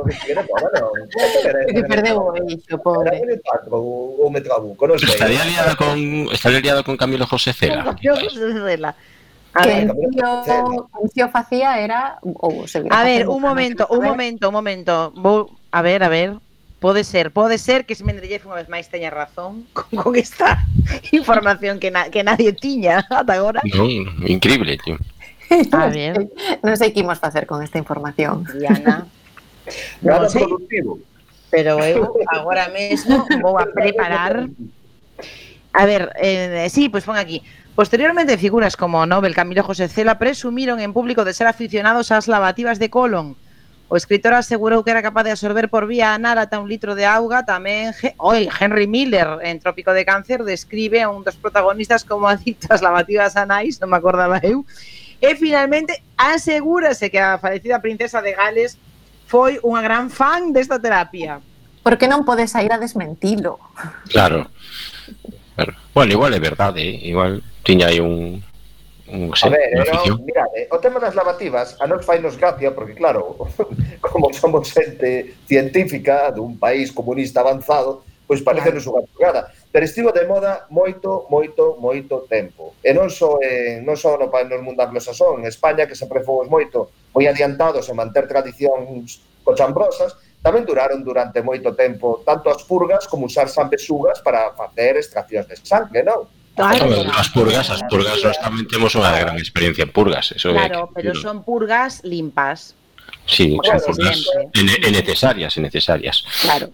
Speaker 6: Que perdeu o eixo, pobre.
Speaker 7: O me trabuco, non sei.
Speaker 9: Estaría liada con estaría liada con Camilo José Cela.
Speaker 3: Camilo José Cela. A
Speaker 6: que
Speaker 3: ver,
Speaker 6: un tío, un tío facía era ou seguirá
Speaker 3: a ver,
Speaker 6: facendo,
Speaker 3: un
Speaker 6: non
Speaker 3: momento,
Speaker 6: quero
Speaker 3: un
Speaker 6: saber.
Speaker 3: momento, un momento. Vou, a ver, a ver. Pode ser, pode ser que Mendeleev unha vez máis teña razón con, con esta información que, na, que nadie tiña ata agora.
Speaker 9: Non, increíble, tío.
Speaker 3: A ver,
Speaker 6: Non sei que imos facer con esta información.
Speaker 3: Diana,
Speaker 7: Nada
Speaker 3: non sei,
Speaker 7: productivo.
Speaker 3: pero eu agora mesmo vou a preparar. A ver, eh, sí, pois pues pon aquí. Posteriormente, figuras como Nobel, Camilo José Cela presumiron en público de ser aficionados ás lavativas de colon. O escritor asegurou que era capaz de absorber por vía anal ata un litro de auga. Tamén Oi, Henry Miller, en Trópico de Cáncer, describe a un dos protagonistas como adicto ás lavativas anais, non me acordaba eu. E finalmente asegúrase que a falecida princesa de Gales foi unha gran fan desta terapia.
Speaker 6: Por que non podes sair a desmentilo?
Speaker 9: Claro. Claro. Bueno, igual é verdade, eh? Igual tiña aí un... un
Speaker 7: A
Speaker 9: sei,
Speaker 7: ver,
Speaker 9: unha
Speaker 7: eh,
Speaker 9: afición.
Speaker 7: no, mirade, o tema das lavativas a nos fainos gracia porque claro, como somos xente científica dun país comunista avanzado, pois parecenos unha chugada, pero estivo de moda moito, moito, moito tempo. E non só en, non só no, nos mundo anglosasón, en España, que sempre fomos moito moi adiantados en manter tradicións cochambrosas, tamén duraron durante moito tempo tanto as purgas como usar sanguesugas para facer extraccións de sangue, non?
Speaker 3: Claro,
Speaker 9: Bueno, as purgas, as purgas, nós tamén temos unha gran experiencia en purgas, eso é
Speaker 3: claro,
Speaker 9: que-
Speaker 3: pero son purgas limpas.
Speaker 9: Sí,
Speaker 3: o
Speaker 9: son
Speaker 3: casi
Speaker 9: purgas
Speaker 3: sempre.
Speaker 9: e e necesarias, e necesarias.
Speaker 3: Claro.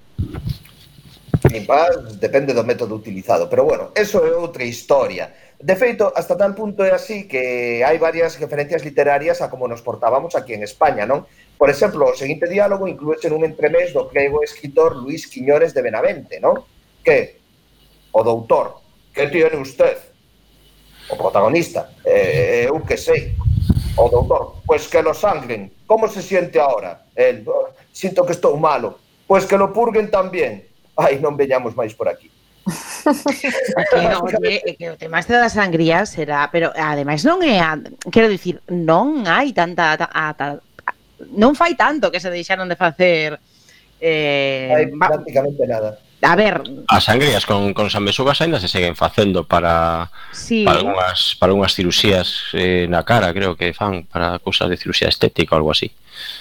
Speaker 7: Limpar depende do método utilizado, pero bueno, eso é outra historia. De feito, hasta tal punto é así que hai varias referencias literarias a como nos portábamos aquí en España, non? Por exemplo, o seguinte diálogo inclúese nun entremés do grego escritor Luis Quiñones de Benavente, non? Que o doutor, que tiene usted? O protagonista, eh, eu que sei. O doutor, pues que lo sangren. Como se siente ahora? El, "Oh, sinto que estou malo. Pues que lo purguen tamén. Ai, non veñamos máis por aquí.
Speaker 3: Que, oye, é que o tema este das sangrías será, pero ademais non é, a, quero dicir, non hai tanta, ta, a, ta, non fai tanto que se deixaron de facer eh,
Speaker 7: Hai
Speaker 3: va,
Speaker 7: prácticamente nada.
Speaker 3: a ver,
Speaker 9: As sangrías con, con sanbesugas ainda se seguen facendo para,
Speaker 3: sí,
Speaker 9: para algunhas, para algunhas cirusías eh, na cara, creo que fan para cousas de cirusía estética ou algo así.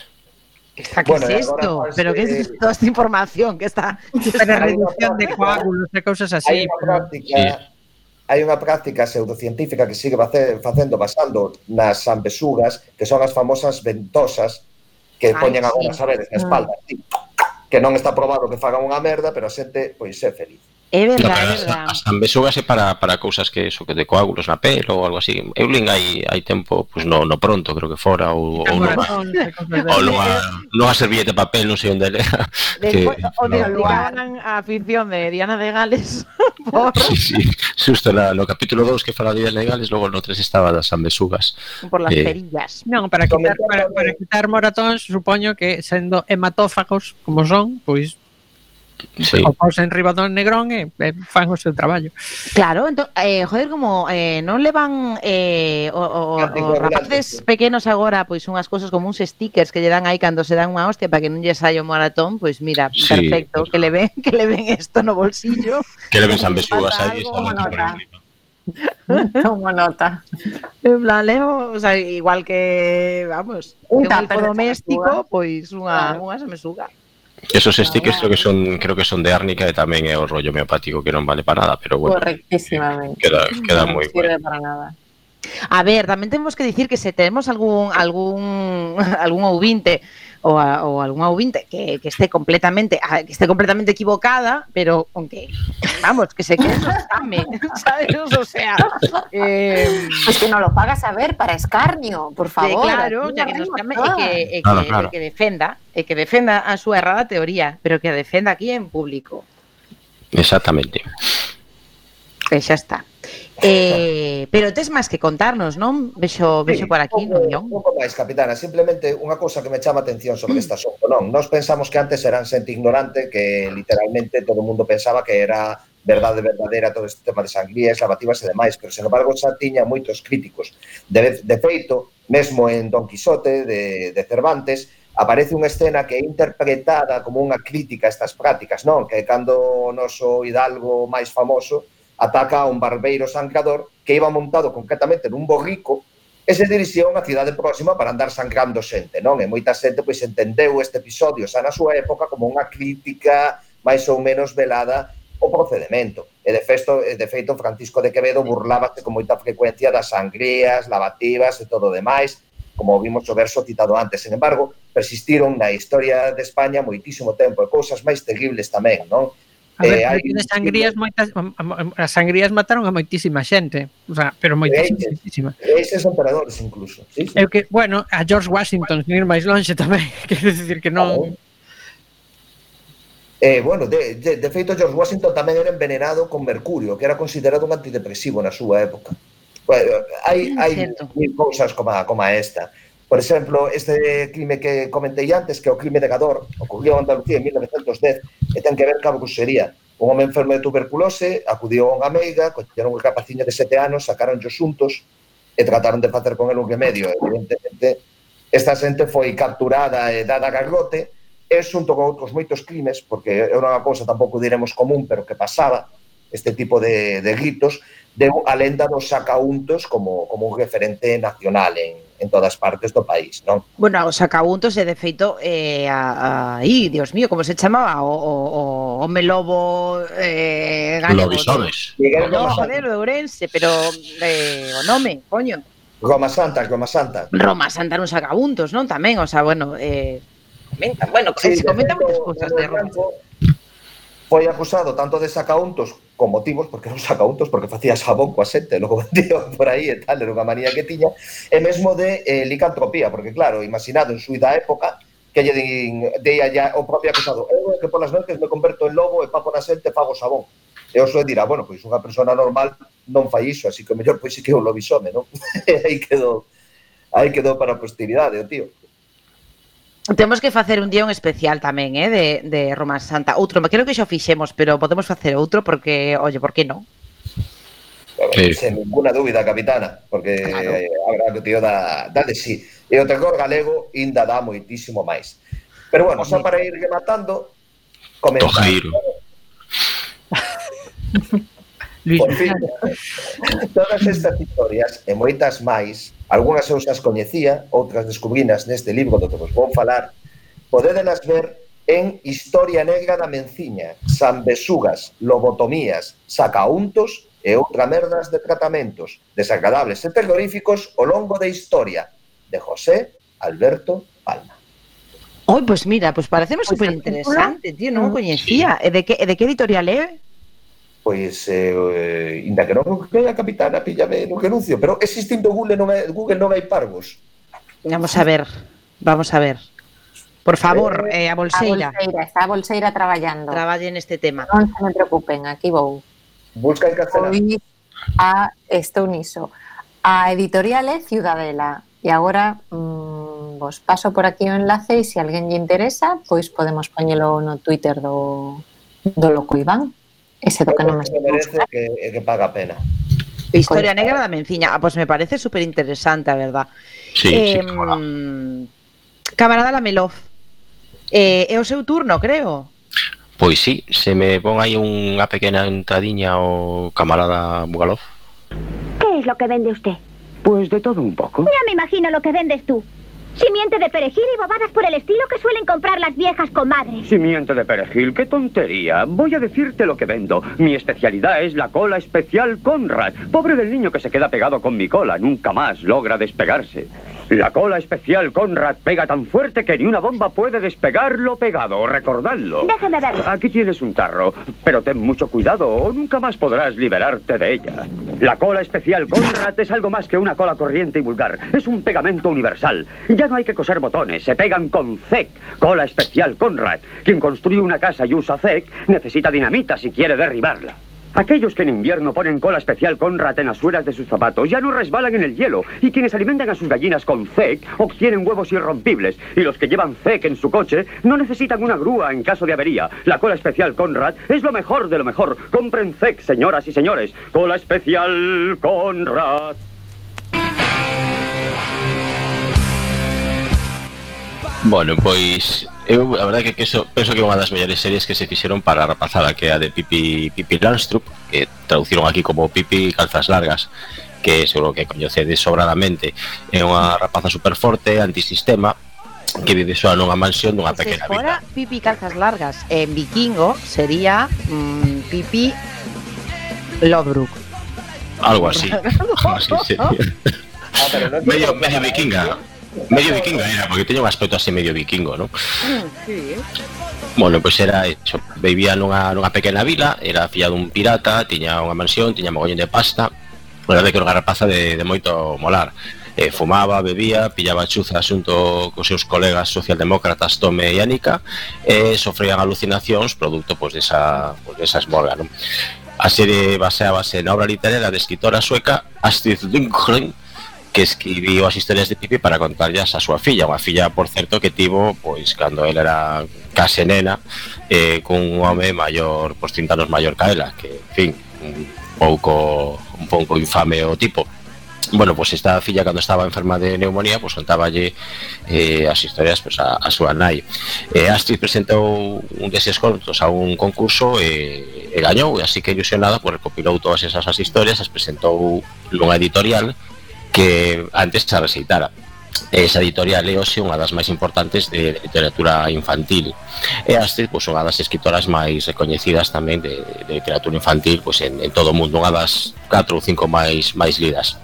Speaker 3: ¿qué
Speaker 7: Bueno,
Speaker 3: es
Speaker 7: agora
Speaker 3: esto?
Speaker 7: fanse-
Speaker 3: Pero ¿qué es toda esta información que está? que está-
Speaker 5: Para reducción de coágulos e cousas
Speaker 7: Hai
Speaker 5: así.
Speaker 7: unha
Speaker 5: pero-
Speaker 7: práctica, hai unha práctica pseudocientífica que sigue face- facendo basando nas sanbesugas, que son as famosas ventosas que
Speaker 3: Ai,
Speaker 7: poñen
Speaker 3: sí.
Speaker 7: agora, sabedes, na espalda, así, que non está probado que fagan unha merda, pero a xente pois é feliz.
Speaker 3: É
Speaker 9: No,
Speaker 3: verdade,
Speaker 9: pero
Speaker 3: é
Speaker 9: as,
Speaker 3: verdade.
Speaker 9: as sanbesugas é para, para cousas que eso, que de coágulos na pel ou algo así. Eu lin hai, hai tempo, pues no, no pronto, creo que fora, ou, ou nunha,
Speaker 5: Moratón, e cousas
Speaker 9: ou
Speaker 5: de-
Speaker 9: nunha, nunha servilleta de papel, non sei onde era. Que,
Speaker 3: Despois, o
Speaker 9: no.
Speaker 3: desligaban a afición de Diana de Gales por,
Speaker 9: Sí, sí, xusto na, no capítulo dous que fala de vías legales, logo no tres estaba das sanbesugas.
Speaker 3: por las
Speaker 9: Eh,
Speaker 3: perillas.
Speaker 5: Non, para quitar,
Speaker 7: Comentando-
Speaker 5: para, para quitar moratóns, supoño que sendo hematófagos como son, pois
Speaker 9: Sí.
Speaker 5: o pausen riba do negrón e, e fan o seu traballo.
Speaker 3: Claro, ento, eh, joder, como eh, non levan eh, o, o, os
Speaker 7: Anticoagulantes,
Speaker 3: rapaces
Speaker 7: sí.
Speaker 3: pequenos agora pois unhas cousas como uns stickers que lle dan aí cando se dan unha hostia para que non lle saia o maratón, pois mira,
Speaker 9: Sí.
Speaker 3: perfecto, que le ven que le ven esto no bolsillo.
Speaker 9: Que le ven sanbesugas
Speaker 3: Falta
Speaker 9: aí,
Speaker 3: algo,
Speaker 9: está
Speaker 6: nota.
Speaker 9: por arriba.
Speaker 6: Tomo nota.
Speaker 3: En plan, levo, o sea, igual que, vamos,
Speaker 6: Un
Speaker 3: un
Speaker 6: tupper de
Speaker 3: doméstico,
Speaker 6: sanbesuga.
Speaker 3: pois unha
Speaker 6: Claro.
Speaker 3: unha semesuga.
Speaker 9: Esos stickers creo que son creo que son de árnica e tamén é o rollo homeopático que non vale para nada, pero bueno,
Speaker 6: Correctísimamente.
Speaker 9: queda, queda
Speaker 6: Non
Speaker 9: moi
Speaker 6: sirve
Speaker 9: bueno.
Speaker 6: para nada.
Speaker 3: A ver, tamén temos que dicir que se temos algún algún algún ouvinte ou, a, ou algún ouvinte que, que esté completamente a, que esté completamente equivocada, pero aunque vamos, que se quede no exame, ¿sabes? O sea, eh,
Speaker 6: Pues que no lo pagas a ver para escarnio, por
Speaker 3: de,
Speaker 6: favor.
Speaker 3: claro,
Speaker 6: Aquí
Speaker 3: ya que
Speaker 6: no
Speaker 3: nos
Speaker 6: haremos
Speaker 3: chame, e
Speaker 6: nada.
Speaker 3: que, e que,
Speaker 9: Claro, claro.
Speaker 3: e que defenda, e que defenda a súa errada teoría, pero que a defenda aquí en público.
Speaker 9: Exactamente.
Speaker 3: E xa está. Eh, pero tes máis que contarnos, non? Vexo, vexo por aquí no
Speaker 7: un
Speaker 3: guión.
Speaker 7: pouco máis, capitana, simplemente unha cousa que me chama a atención sobre este asunto, non? Nós pensamos que antes eran xente ignorante, que literalmente todo o mundo pensaba que era verdade verdadeira todo este tema de sangrías, lavativas e demais, pero, sen embargo, xa tiña moitos críticos. De, de feito, mesmo en Don Quijote de, de Cervantes, aparece unha escena que é interpretada como unha crítica a estas prácticas, non? Que cando o noso hidalgo máis famoso ataca a un barbeiro sangrador que iba montado concretamente nun borrico e se dirixía a unha cidade próxima para andar sangrando xente, non? E moita xente pois entendeu este episodio xa na súa época como unha crítica máis ou menos velada ao procedimento. E de feito, de feito Francisco de Quevedo burlábase con moita frecuencia das sangrías, lavativas e todo o demais, como vimos o verso citado antes. Sin embargo, persistiron na historia de España moitísimo tempo, e cousas máis terribles tamén, non?
Speaker 5: A ver,
Speaker 7: Eh, hai-
Speaker 5: de sangrías, moitas, as sangrías mataron a moitísima xente, o sea, pero moitísima,
Speaker 7: Eses.
Speaker 5: moitísima.
Speaker 7: Eses emperadores incluso, sí, sí.
Speaker 5: Eu que, bueno, a George Washington, sin ir máis longe tamén, quero dicir que non...
Speaker 7: Eh, bueno, de, de, de feito, George Washington tamén era envenenado con mercurio, que era considerado un antidepresivo na súa época. Bueno, hai, hai
Speaker 3: Certo.
Speaker 7: mil cousas como a, como a esta. Por exemplo, este crime que comentei antes, que é o crime de Gador, ocurrió en Andalucía en mil novecientos dez, e ten que ver ca bruxería. Un home enfermo de tuberculose acudiu a unha meiga, colleron un rapaciño de sete anos, sacaronllo xuntos e trataron de facer con el un remedio. Evidentemente, esta xente foi capturada e dada a garrote, e xunto con outros moitos crimes, porque é unha cousa tampouco diremos común, pero que pasaba, este tipo de, de ritos, deu a lenda dos sacauntos como, como un referente nacional en, en todas partes do país, non?
Speaker 3: Bueno, os sacauntos e de feito eh, a, a, aí, Dios mío, como se chamaba o, o, o home lobo eh, galego.
Speaker 9: Lobisones.
Speaker 7: Miguel
Speaker 3: No,
Speaker 7: Roma Santa,
Speaker 3: joder, o de Ourense, pero eh, o nome, coño.
Speaker 7: Roma Santa, Roma Santa.
Speaker 3: Roma Santa non sacauntos, non? Tamén, o sea, bueno, eh, comentan, bueno,
Speaker 7: Sí,
Speaker 3: se
Speaker 7: de
Speaker 3: comentan
Speaker 7: feito,
Speaker 3: moitas cousas de Roma.
Speaker 7: foi acusado tanto de sacauntos con motivos, porque eran sacauntos, porque facía xabón coa xente, logo vendía por aí e tal, era unha manía que tiña, e mesmo de eh, licantropía, porque claro, imaginado en suida época, que lle din, de ya o propio acusado, eu que polas noites me converto en lobo e papo na xente fago xabón. E o xue dirá, bueno, pois unha persona normal non fai iso, así que o mellor pois sí que é un lobisome, non? E aí quedou, aí quedou para a posteridade, o tío.
Speaker 3: Temos que facer un día un especial tamén, eh, de, de Roma Santa. Outro, creo que xa o fixemos, pero podemos facer outro porque, oye, por que non?
Speaker 9: Sí.
Speaker 7: Sen ninguna dúbida, capitana, porque
Speaker 3: Claro.
Speaker 7: eh, a verdade que o tío dá, dá de sí. E o terror galego ainda dá moitísimo máis. Pero bueno, só para ir rematando, comentar.
Speaker 9: Tojeiro.
Speaker 5: Luis,
Speaker 7: Por fin, todas estas historias e moitas máis, algunhas eu xa as coñecía, outras descubrinas neste libro do que vos vou falar, podedelas ver en Historia Negra da Menciña, sanbesugas, lobotomías, sacauntos e outra merdas de tratamentos desagradables e terroríficos ao longo da historia, de José Alberto Palma.
Speaker 3: Oi, pois mira, pois pareceme
Speaker 6: Pois
Speaker 3: super
Speaker 6: a
Speaker 3: interesante, tío, non o
Speaker 6: Mm,
Speaker 3: coñecía. E de que, e de que editorial é?
Speaker 7: Pois, eh, inda que non que a capitana píllame no renuncio, pero existindo Google non hai, Google non hai parvos.
Speaker 3: Vamos a ver, vamos a ver. Por favor, eh, a
Speaker 6: A
Speaker 3: Bolseira,
Speaker 6: Bolseira, está a Bolseira traballando.
Speaker 3: traballe neste tema.
Speaker 6: Non se me preocupen, aquí vou.
Speaker 7: Busca en castelán.
Speaker 6: Hoy a, estou niso. A editorial é Ciudadela. E agora mmm, vos paso por aquí o enlace e se alguén lle interesa, pois podemos poñelo no Twitter do, do Loco Iván. Ese do que non me
Speaker 7: que merece que, que paga a pena.
Speaker 3: Historia Negra da Menciña. Ah, pois me parece super interesante, a verdad.
Speaker 9: Sí, sí,
Speaker 3: Eh,
Speaker 9: que mola.
Speaker 3: camarada Lamelov, eh, é o seu turno, creo.
Speaker 9: Pois sí, se me pon aí unha pequena entradiña ao camarada Bugalov.
Speaker 10: ¿Qué es lo que vende usted?
Speaker 11: Pues de todo un poco.
Speaker 10: Ya me imagino lo que vendes tú. Simiente de perejil y bobadas por el estilo que suelen comprar las viejas comadres.
Speaker 11: Simiente de perejil, qué tontería. Voy a decirte lo que vendo. Mi especialidad es la cola especial Conrad. Pobre del niño que se queda pegado con mi cola, nunca más logra despegarse. La cola especial Conrad pega tan fuerte que ni una bomba puede despegarlo pegado, recordadlo.
Speaker 10: Déjeme verlo.
Speaker 11: Aquí tienes un tarro, pero ten mucho cuidado o nunca más podrás liberarte de ella. La cola especial Conrad es algo más que una cola corriente y vulgar. Es un pegamento universal. Ya no hay que coser botones, se pegan con C E C, cola especial Conrad. Quien construye una casa y usa C E C necesita dinamita si quiere derribarla. Aquellos que en invierno ponen cola especial Conrad en las suelas de sus zapatos ya no resbalan en el hielo, y quienes alimentan a sus gallinas con C E C obtienen huevos irrompibles, y los que llevan C E C en su coche no necesitan una grúa en caso de avería. La cola especial Conrad es lo mejor de lo mejor. Compren C E C, señoras y señores. Cola especial Conrad.
Speaker 9: Bueno, pois eu a verdade que, que eso, penso que é unha das mellores series que se fixeron para a rapazada, que é a de Pipi, Pipi Landstrup, que traduciron aquí como Pipi Calzas Largas, que seguro que coñecedes sobradamente, é unha rapaza super forte, antisistema, que vive soa nunha mansión dunha
Speaker 3: Se
Speaker 9: pequena
Speaker 3: fora
Speaker 9: vila.
Speaker 3: Pipi Calzas Largas en vikingo sería mm, Pipi Lodbrok.
Speaker 9: Algo así. Así sería.
Speaker 7: Ah, pero no
Speaker 9: medio, medio vikinga. Medio vikinga era, porque teña un aspecto así medio vikingo, ¿no?
Speaker 3: Sí.
Speaker 9: Bueno, pois pues era eso, vivía nunha, nunha pequena vila, era filla dun pirata, tiña unha mansión, tiña mogollón de pasta, a verdade que era unha rapaza de, de moito molar. Eh, fumaba, bebía, pillaba chuzas xunto cos seus colegas socialdemócratas Tome e Anika, e sofrían alucinacións producto pois, desa, pois, desa esmorga, non? A serie baseábase na obra literaria da escritora sueca Astrid Lindgren, que escribiu as historias de Pipi para contarlas a súa filla, unha filla, por certo, que tivo, pois, cando ela era case nena, eh, cun home maior, pois, trinta anos maior que ela, que, en fin, un pouco un pouco infame o tipo. Bueno, pois esta filla, cando estaba enferma de neumonía, pois contáballe eh, as historias pois, a, a súa nai. Eh, Astrid presentou un deses contos a un concurso e, e gañou, e así que ilusionada, pois, recopilou todas esas as historias, as presentou nunha editorial que antes se receitara. Esa editorial é hoxe unha das máis importantes de literatura infantil, e Astrid, pois, unha das escritoras máis recoñecidas tamén de, de literatura infantil, pois, en, en todo o mundo, unha das catro ou cinco máis máis lidas.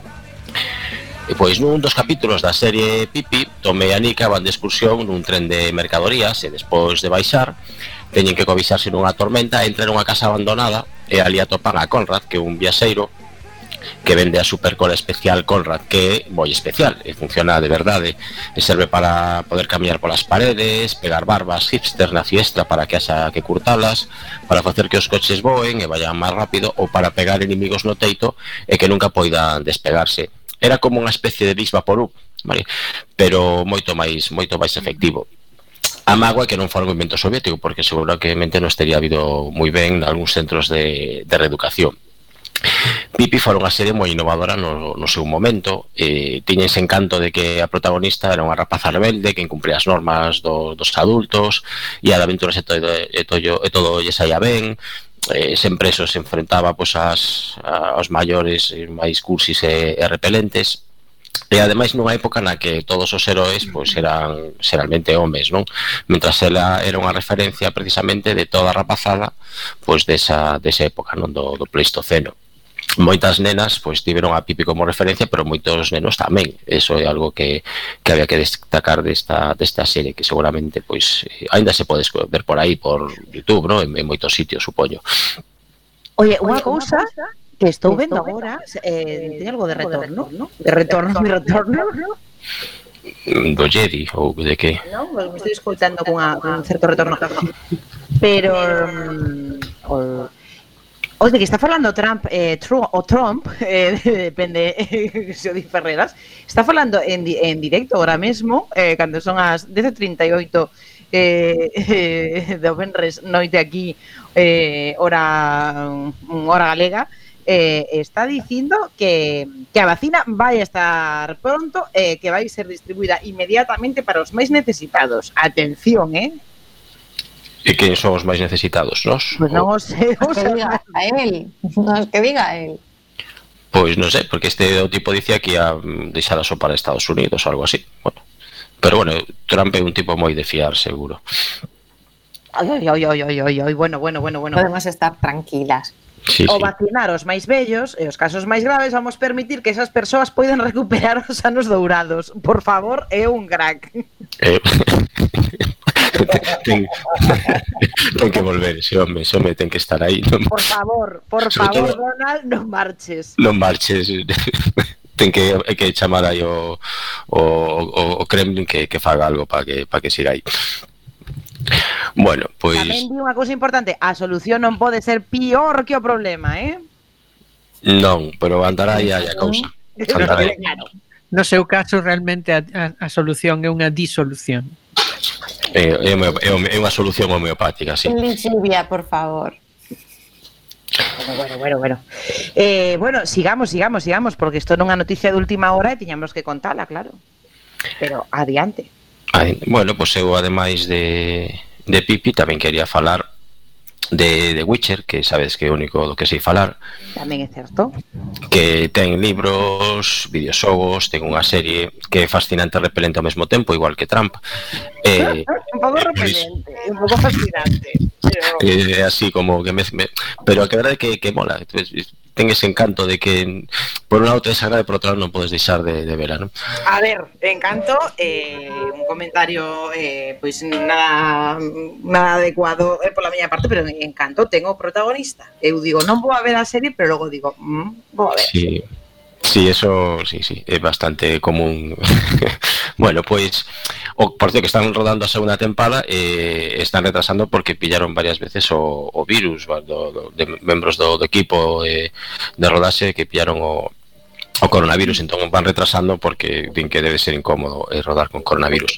Speaker 9: E pois nun dos capítulos da serie Pipi, Tome e Anika van de excursión nun tren de mercadorías e despois de baixar teñen que cobixarse nunha tormenta, entran nunha casa abandonada e ali atopan a Conrad, que é un viaxeiro que vende a supercola especial Conrad, que é moi especial e funciona de verdade, e serve para poder camiñar polas paredes, pegar barbas hipster na fiestra para que haxa que curtalas, para facer que os coches voen e vayan máis rápido, ou para pegar inimigos no teito e que nunca poidan despegarse. Era como unha especie de Big Vaporub, vale? Pero moito máis moito máis efectivo. A mágoa é que non fora un invento soviético, porque seguramente non estaría habido moi ben en algúns centros de, de reeducación. Pipi fora unha serie moi innovadora no, no seu momento, eh, tiña ese encanto de que a protagonista era unha rapaza rebelde que incumpría as normas do, dos adultos, e a de aventuras e todo, e todo, e todo lle saía ben, eh, sempre eso se enfrentaba pois, as, aos maiores máis cursis e, e repelentes, e ademais nunha época na que todos os heróis pois, eran xeralmente homes, non? Mentras ela era unha referencia precisamente de toda a rapazada pois, desa, desa época, non? Do, do Pleistoceno. Moitas nenas pois tiveron a Pipi como referencia, pero moitos nenos tamén. Eso é algo que, que había que destacar desta, desta serie, que seguramente pois ainda se pode ver por aí, por YouTube, ¿no? En, en moitos sitios, supoño.
Speaker 3: Oye, unha cousa que estou vendo agora, eh, teño algo de retorno, ¿no? De retorno, de retorno, ¿no?
Speaker 9: Do Jedi ou de que?
Speaker 3: Non, me estou escoitando con, a, con un certo retorno. Pero um, o, o de que está falando Trump, eh, Trump o Trump, eh, depende eh, se o di Ferreras, está falando en, en directo ahora mesmo, eh, cando son as dez e trinta e oito eh, eh, do venres noite aquí, eh, hora, hora galega, eh, está dicindo que, que a vacina vai a estar pronto, eh, que vai ser distribuída inmediatamente para os máis necesitados. Atención, eh?
Speaker 9: E que son os máis necesitados, nos?
Speaker 3: Pues non o sei,
Speaker 6: os que diga a él, os que diga a él.
Speaker 9: Pois non sei, porque este o tipo dicía que ia deixar só para Estados Unidos ou algo así. Bueno, pero bueno, Trump é un tipo moi de fiar, seguro.
Speaker 3: Ai, ai, ai, ai, ai, ai, ai, bueno, bueno, bueno, bueno.
Speaker 6: Podemos estar tranquilas.
Speaker 9: Sí,
Speaker 3: o
Speaker 9: sí.
Speaker 3: vacinar os máis vellos e os casos máis graves vamos permitir que esas persoas poidan recuperar os anos dourados. Por favor, é un crack.
Speaker 9: Eh, ten, ten que volver, ese home, ese home ten que estar aí. Non,
Speaker 3: por favor, por favor, todo, Donald, non marches.
Speaker 9: Non marches. Ten que, hai que chamar aí o, o, o, o Kremlin que, que faga algo para que, pa que siga aí. Bueno, pois...
Speaker 3: Tamén di unha cousa importante, a solución non pode ser pior que o problema, eh?
Speaker 9: Non, pero andará aí a cousa.
Speaker 5: Claro. No seu caso, realmente a, a, a solución é unha disolución.
Speaker 9: É, é, é unha solución homeopática, sí.
Speaker 6: Silvia, por favor.
Speaker 3: Bueno, bueno, bueno, bueno. Eh, bueno, sigamos, sigamos, sigamos, porque isto non é unha noticia de última hora e tiñamos que contala, claro. Pero adiante.
Speaker 9: Bueno, pois eu ademais de, de Pipi tamén quería falar de, de Witcher, que sabes que é o único do que sei falar.
Speaker 3: Tamén é certo.
Speaker 9: Que ten libros, videoxogos, ten unha serie que é fascinante e repelente ao mesmo tempo, igual que Trump. Eh,
Speaker 3: un pouco repelente, un pouco fascinante. Pero...
Speaker 9: É eh, así como que me, me pero a que verdade que, que mola. Ten ese encanto de que por un lado te desagrade, por outro lado non podes deixar de, de vela, non?
Speaker 3: A ver, Encanto, eh, un comentario eh, pois pues nada nada adecuado eh, pola miña parte, pero en Encanto tengo protagonista. Eu digo, non vou a ver a serie, pero logo digo, mmm, vou a ver.
Speaker 9: Sí. Sí, eso sí, sí, é bastante común. Bueno, pois o, por cierto, que están rodando a segunda tempada e eh, están retrasando porque pillaron varias veces o, o virus do, do, de membros do, do equipo eh, de rodaxe que pillaron o, o coronavirus, entón van retrasando porque din que debe ser incómodo eh, rodar con coronavirus.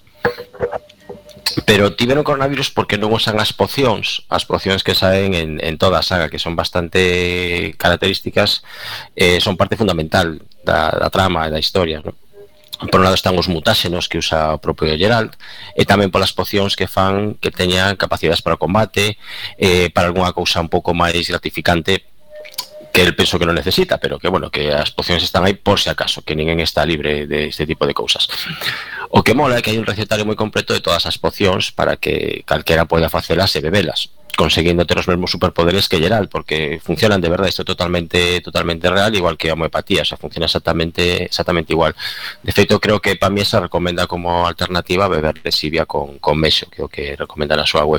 Speaker 9: Pero tiveron coronavirus porque non usan as pocións, as pocións que saen en, en toda a saga, que son bastante características, eh, son parte fundamental da, da trama e da historia, ¿no? Por un lado están os mutáxenos que usa o propio Geralt, e tamén polas pocións que fan que teñan capacidades para o combate, eh, para algunha cousa un pouco máis gratificante que el penso que non necesita, pero que bueno, que as pocións están aí por si acaso, que ninguén está libre de este tipo de cousas. O que mola é que hai un recetario moi completo de todas as pocións para que calquera poida facelas e bebelas, conseguindo ter os mesmos superpoderes que Geralt, porque funcionan de verdade, isto é totalmente totalmente real, igual que a homeopatía, o sea, funciona exactamente exactamente igual. De feito, creo que para mí se recomenda como alternativa beber lexivia con, con mexo, que é o que recomenda na súa web.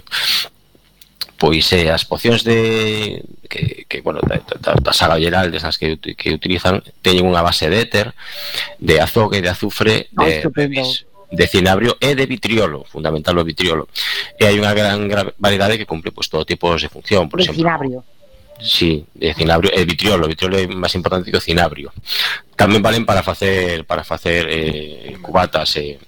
Speaker 9: Pois eh, as pocións de que, que bueno, da, da, da saga Geralt, desas que, que utilizan, teñen unha base de éter, de azogue, de azufre, de revis, de cinabrio e de vitriolo, fundamental o vitriolo. E hai unha gran, gran variedade que cumple pues, todo tipo de función, por
Speaker 3: de
Speaker 9: exemplo.
Speaker 3: Cinabrio.
Speaker 9: Sí, de cinabrio e vitriolo, o vitriolo é máis importante que o cinabrio. Tamén valen para facer para facer eh, cubatas e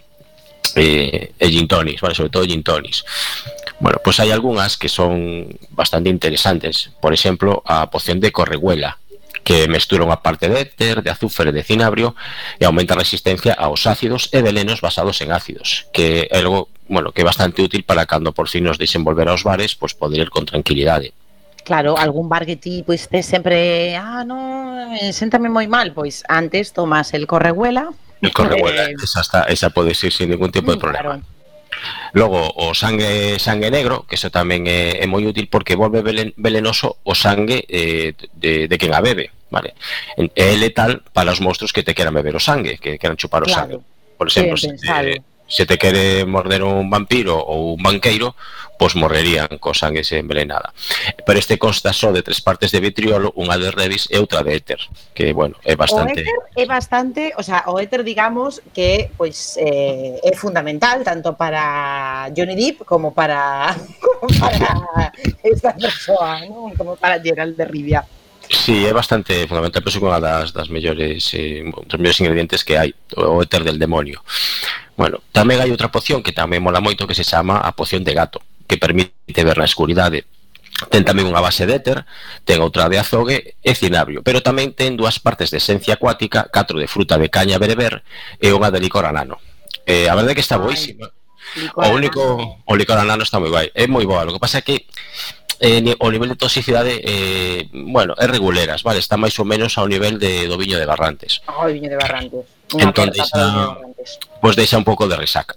Speaker 9: eh, e gin tonics, vale, sobre todo gin tonics. Bueno, pois pues hai algunhas que son bastante interesantes. Por exemplo, a poción de correhuela, que mestura unha parte de éter, de azufre, de cinabrio e aumenta a resistencia aos ácidos e velenos basados en ácidos, que é algo, bueno, que é bastante útil para cando por fin nos deixen volver aos bares, pois poder ir con tranquilidade.
Speaker 3: Claro, algún bar que ti pois tes sempre, ah, no, séntame moi mal, pois antes tomas el correhuela.
Speaker 9: El correhuela, eh, esa, está, esa pode ser sin ningún tipo de problema. Claro. Logo, o sangue sangue negro, que eso tamén é, é moi útil porque volve velenoso o sangue eh, de, de quen a bebe, vale? É letal para os monstruos que te queran beber o sangue, que queran chupar o claro. sangue. Por exemplo, se te, se te quere morder un vampiro ou un banqueiro, pois morrerían co sangue se envenenada. Pero este consta só de tres partes de vitriolo, unha de revis e outra de éter, que, bueno, é bastante...
Speaker 3: O éter é bastante, o sea, o éter, digamos, que pois eh, é fundamental tanto para Johnny Depp como para como para esta persoa, ¿no? Como para Geralt de Rivia.
Speaker 9: Sí, é bastante fundamental, penso que unha das, das mellores eh, dos mellores ingredientes que hai, o éter del demonio. Bueno, tamén hai outra poción que tamén mola moito que se chama a poción de gato, que permite ver na escuridade. Ten tamén unha base de éter, ten outra de azogue e cinabrio, pero tamén ten dúas partes de esencia acuática, catro de fruta de caña bereber e unha de licor anano. Eh, a verdade é que está boísima. O único, o licor anano está moi guai, é moi boa. Lo que pasa é que eh, o nivel de toxicidade eh, bueno, é reguleras, vale, está máis ou menos ao nivel de, do viño de Barrantes.
Speaker 3: O oh, viño de Barrantes.
Speaker 9: Entón deixa, pois deixa un pouco de resaca.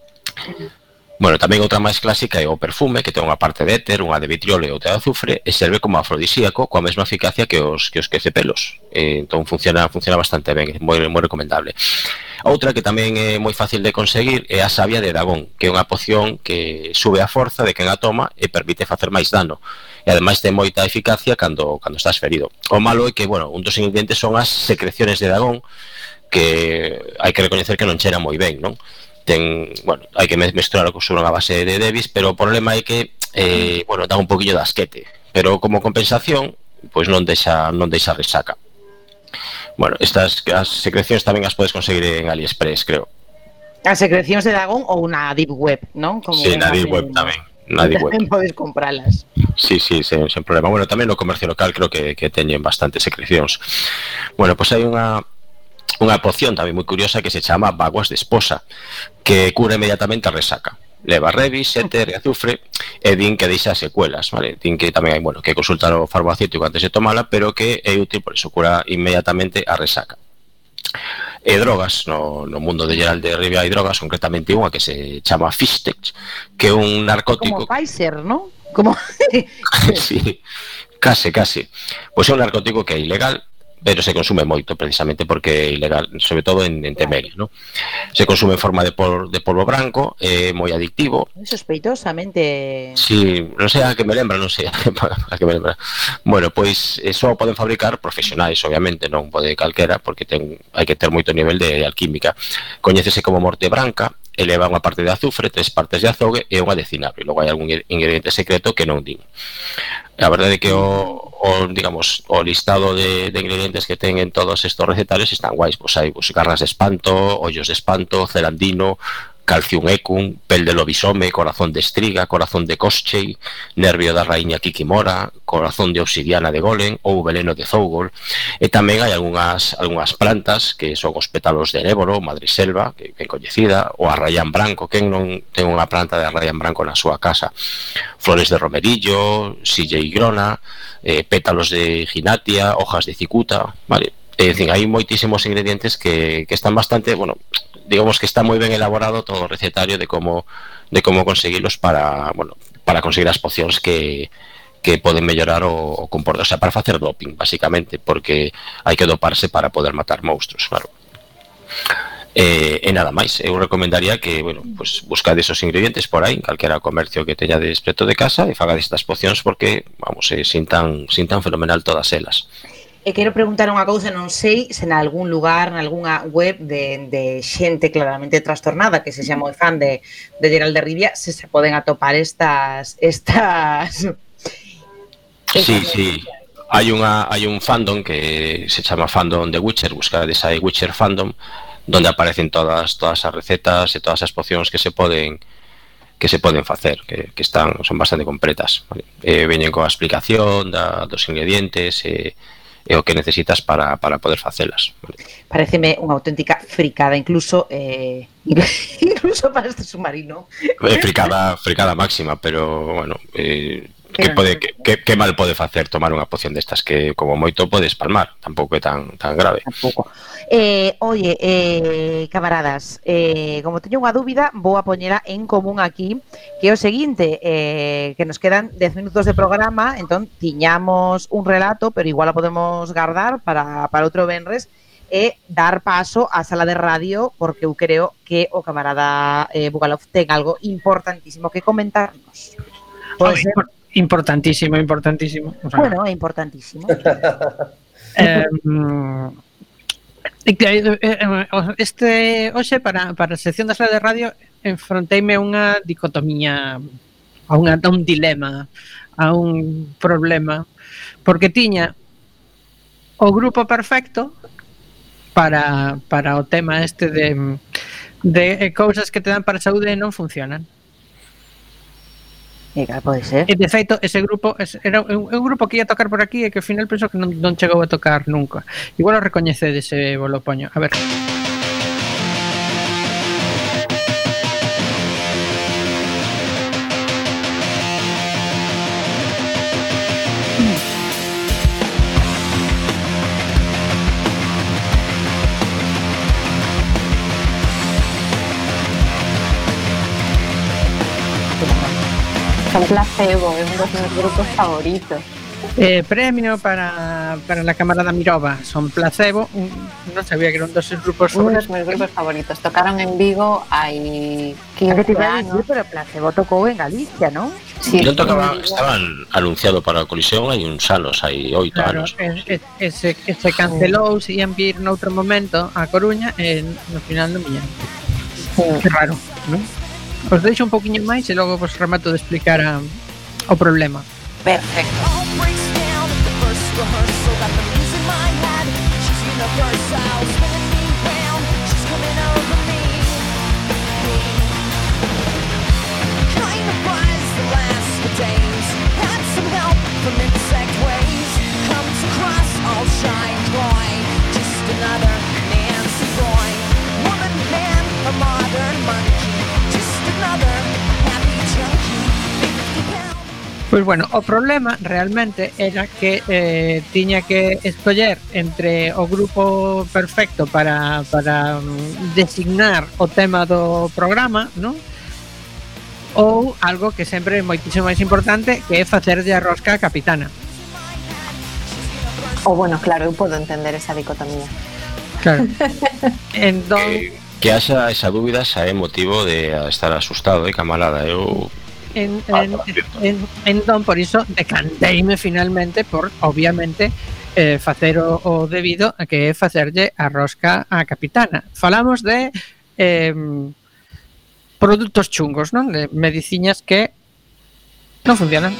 Speaker 9: Bueno, tamén outra máis clásica é o perfume, que ten unha parte de éter, unha de vitriolo e outra de azufre, e serve como afrodisíaco coa mesma eficacia que os que os quecepelos. Eh, entón funciona funciona bastante ben, é moi moi recomendable. Outra que tamén é moi fácil de conseguir é a savia de dragón, que é unha poción que sube a forza de quen a toma e permite facer máis dano. E ademais ten moita eficacia cando cando estás ferido. O malo é que, bueno, un dos ingredientes son as secreciones de dragón, que hai que recoñecer que non chera moi ben, non? Ten, bueno, hai que mesturar con unha base de Davis, pero o problema é que eh, bueno, dá un poquillo de asquete, pero como compensación, pois non deixa non deixa resaca. Bueno, estas as secrecións tamén as podes conseguir en AliExpress, creo.
Speaker 3: As secrecións de dragón ou na Deep Web, non? Como
Speaker 9: sí, na Deep Web tamén. Na Deep Web.
Speaker 3: Tamén podes compralas.
Speaker 9: Sí, sí, sen, sen problema. Bueno, tamén no comercio local creo que, que teñen bastantes secrecións. Bueno, pois hai unha unha poción tamén moi curiosa que se chama Vaguas de Esposa, que cura inmediatamente a resaca. leva Revis, éter e azufre, e din que deixa secuelas, vale? Din que tamén hai, bueno, que consultar o farmacéutico antes de tomala, pero que é útil, por iso cura inmediatamente a resaca. E drogas, no, no mundo de Geralt de Rivia hai drogas, concretamente unha que se chama Fistex, que é un narcótico...
Speaker 3: Como Pfizer, ¿no? Como...
Speaker 9: sí, case, case. Pois é un narcótico que é ilegal, pero se consume moito, precisamente porque é ilegal, sobre todo en, en Temeria, ¿no? Se consume en forma de, pol, de polvo branco, é moi adictivo.
Speaker 3: Sospitosamente...
Speaker 9: Sí, non sei a que me lembra, non sei a que me lembra. Bueno, pois só poden fabricar profesionais, obviamente, non pode calquera, porque ten, hai que ter moito nivel de alquímica. Coñécese como morte branca, eleva unha parte de azufre, tres partes de azogue e unha de cinabrio. Logo hai algún ingrediente secreto que non din. A verdade é que o, o digamos, o listado de, de ingredientes que ten en todos estos recetarios están guais, pois hai pues, garras de espanto, ollos de espanto, celandino, calcium ecum, pel de lobisome, corazón de estriga, corazón de coschei, nervio da raíña Kikimora, corazón de obsidiana de golem ou veleno de zougol. E tamén hai algunhas, algunhas plantas que son os pétalos de enéboro, madriselva, que é coñecida, o arrayán branco, que non ten unha planta de arrayán branco na súa casa, flores de romerillo, silla higrona, eh, pétalos de ginatia, hojas de cicuta, vale. É dicir, hai moitísimos ingredientes que, que están bastante, bueno, digamos que está moi ben elaborado todo o recetario de como de como conseguilos para, bueno, para conseguir as pocións que que poden mellorar o, o comportamento, o sea, para facer doping, basicamente, porque hai que doparse para poder matar monstruos, claro. E, e nada máis, eu recomendaría que, bueno, pues buscade esos ingredientes por aí, calquera comercio que teñades preto de casa e fagade estas pocións porque, vamos, eh, sintan, sintan fenomenal todas elas.
Speaker 3: E quero preguntar unha cousa, non sei se en algún lugar, en algunha web de, de xente claramente trastornada que se xa moi fan de, de Geralt de Rivia, se se poden atopar estas estas
Speaker 9: Sí, sí. Hai unha hai un fandom que se chama Fandom de Witcher, buscades aí Witcher Fandom, donde aparecen todas todas as recetas e todas as pocións que se poden que se poden facer, que, que están son bastante completas, vale? Eh, veñen coa explicación da, dos ingredientes e e o que necesitas para, para poder facelas, vale?
Speaker 3: Pareceme unha auténtica fricada, incluso eh, incluso para este submarino.
Speaker 9: Eh, fricada, fricada máxima, pero bueno, eh, que, pode, que, que, que mal pode facer tomar unha poción destas, que como moito podes palmar, tampouco é tan, tan grave.
Speaker 3: Tampouco. Eh, oye, eh, camaradas, eh, como teño unha dúbida, vou a poñela en común aquí, que é o seguinte, eh, que nos quedan dez minutos de programa, entón tiñamos un relato, pero igual o podemos guardar para, para outro venres, e dar paso á sala de radio, porque eu creo que o camarada eh, Bugalov ten algo importantísimo que comentarnos.
Speaker 5: Oh, impor importantísimo, importantísimo. O sea,
Speaker 3: bueno, é importantísimo.
Speaker 5: eh, Este, hoxe, para, para a sección da sala de radio, enfronteime a unha dicotomía, a, unha, a un dilema, a un problema, porque tiña o grupo perfecto para, para o tema este de, de cousas que te dan para a saúde e non funcionan.
Speaker 3: Mira, pode ser.
Speaker 5: E de feito, ese grupo era un, un grupo que ia tocar por aquí e que ao final penso que non, non chegou a tocar nunca. Igual o recoñecedes, ese bolopoño. A ver.
Speaker 6: Son Placebo, é un dos meus grupos favoritos.
Speaker 5: Eh, premio para, para la camarada Mirova, Son Placebo, un, non sabía que eran dos grupos
Speaker 6: favoritos. Un dos meus grupos favoritos. Tocaron en Vigo hai quince anos.
Speaker 3: Pero Placebo tocou en Galicia, ¿no?
Speaker 9: Sí, non tocaban, estaban anunciado para a colisión hai uns anos, hai oito
Speaker 5: claro,
Speaker 9: anos.
Speaker 5: E, e, se, se cancelou, se ian vir noutro momento a Coruña e no final non viñeron. Sí. Que raro, non? Os deixo un poquinho máis e logo vos remato de explicar a, o problema.
Speaker 3: Perfecto.
Speaker 12: Another
Speaker 5: Pois bueno, o problema realmente era que eh, tiña que escoller entre o grupo perfecto para, para um, designar o tema do programa, non? Ou algo que sempre é moitísimo máis importante, que é facerlle a rosca a capitana.
Speaker 6: O bueno, claro, eu podo entender esa dicotomía.
Speaker 5: Claro. Entón...
Speaker 9: Que, que haxa esa dúbida xa é motivo de estar asustado, eh, camarada. Eu...
Speaker 5: En, en, en, entón, por iso, decanteime finalmente por, obviamente, eh, facer o, o debido a que é facerlle a rosca a capitana. Falamos de eh, produtos chungos, non? De mediciñas que non funcionan.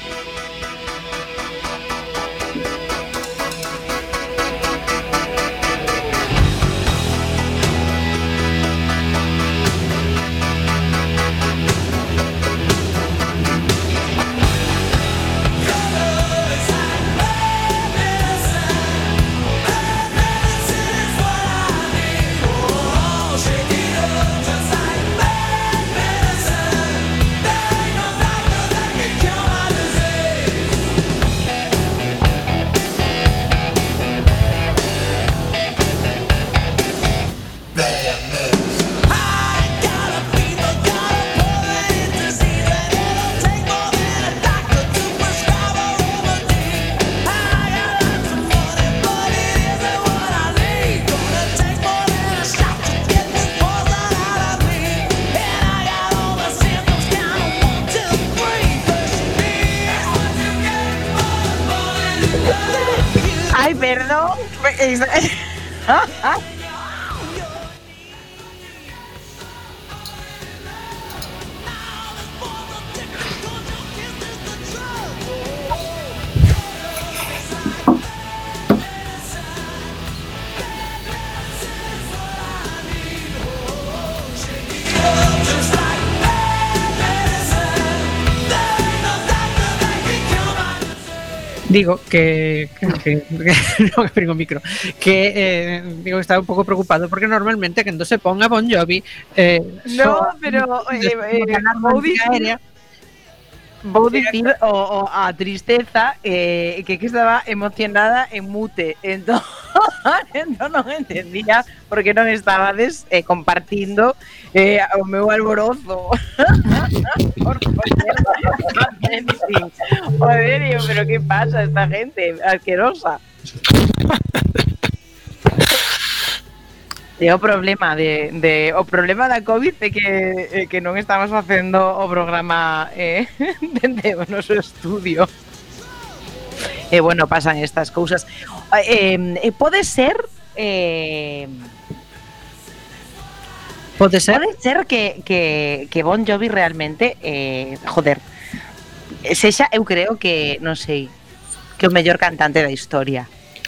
Speaker 3: Ay, perdón.
Speaker 5: Digo que, que, que, que no que o micro que eh, digo que estaba un pouco preocupado porque normalmente cando se ponga Bon Jovi eh,
Speaker 3: no, pero eh, eh, vou dicir vou dicir o, o, a tristeza eh, que, que estaba emocionada en mute entón, entón non entendía porque non estabades eh, compartindo eh, o meu alborozo por joder, yo, pero ¿qué pasa esta gente asquerosa? E o problema de, de o problema da COVID é que eh, que non estamos facendo o programa eh, dende o noso estudio. E eh, bueno, pasan estas cousas. Eh, eh, pode ser eh
Speaker 5: Pode ser?
Speaker 3: Pode ser que, que, que Bon Jovi realmente eh, joder, sexa, eu creo que, non sei, que o mellor cantante da historia.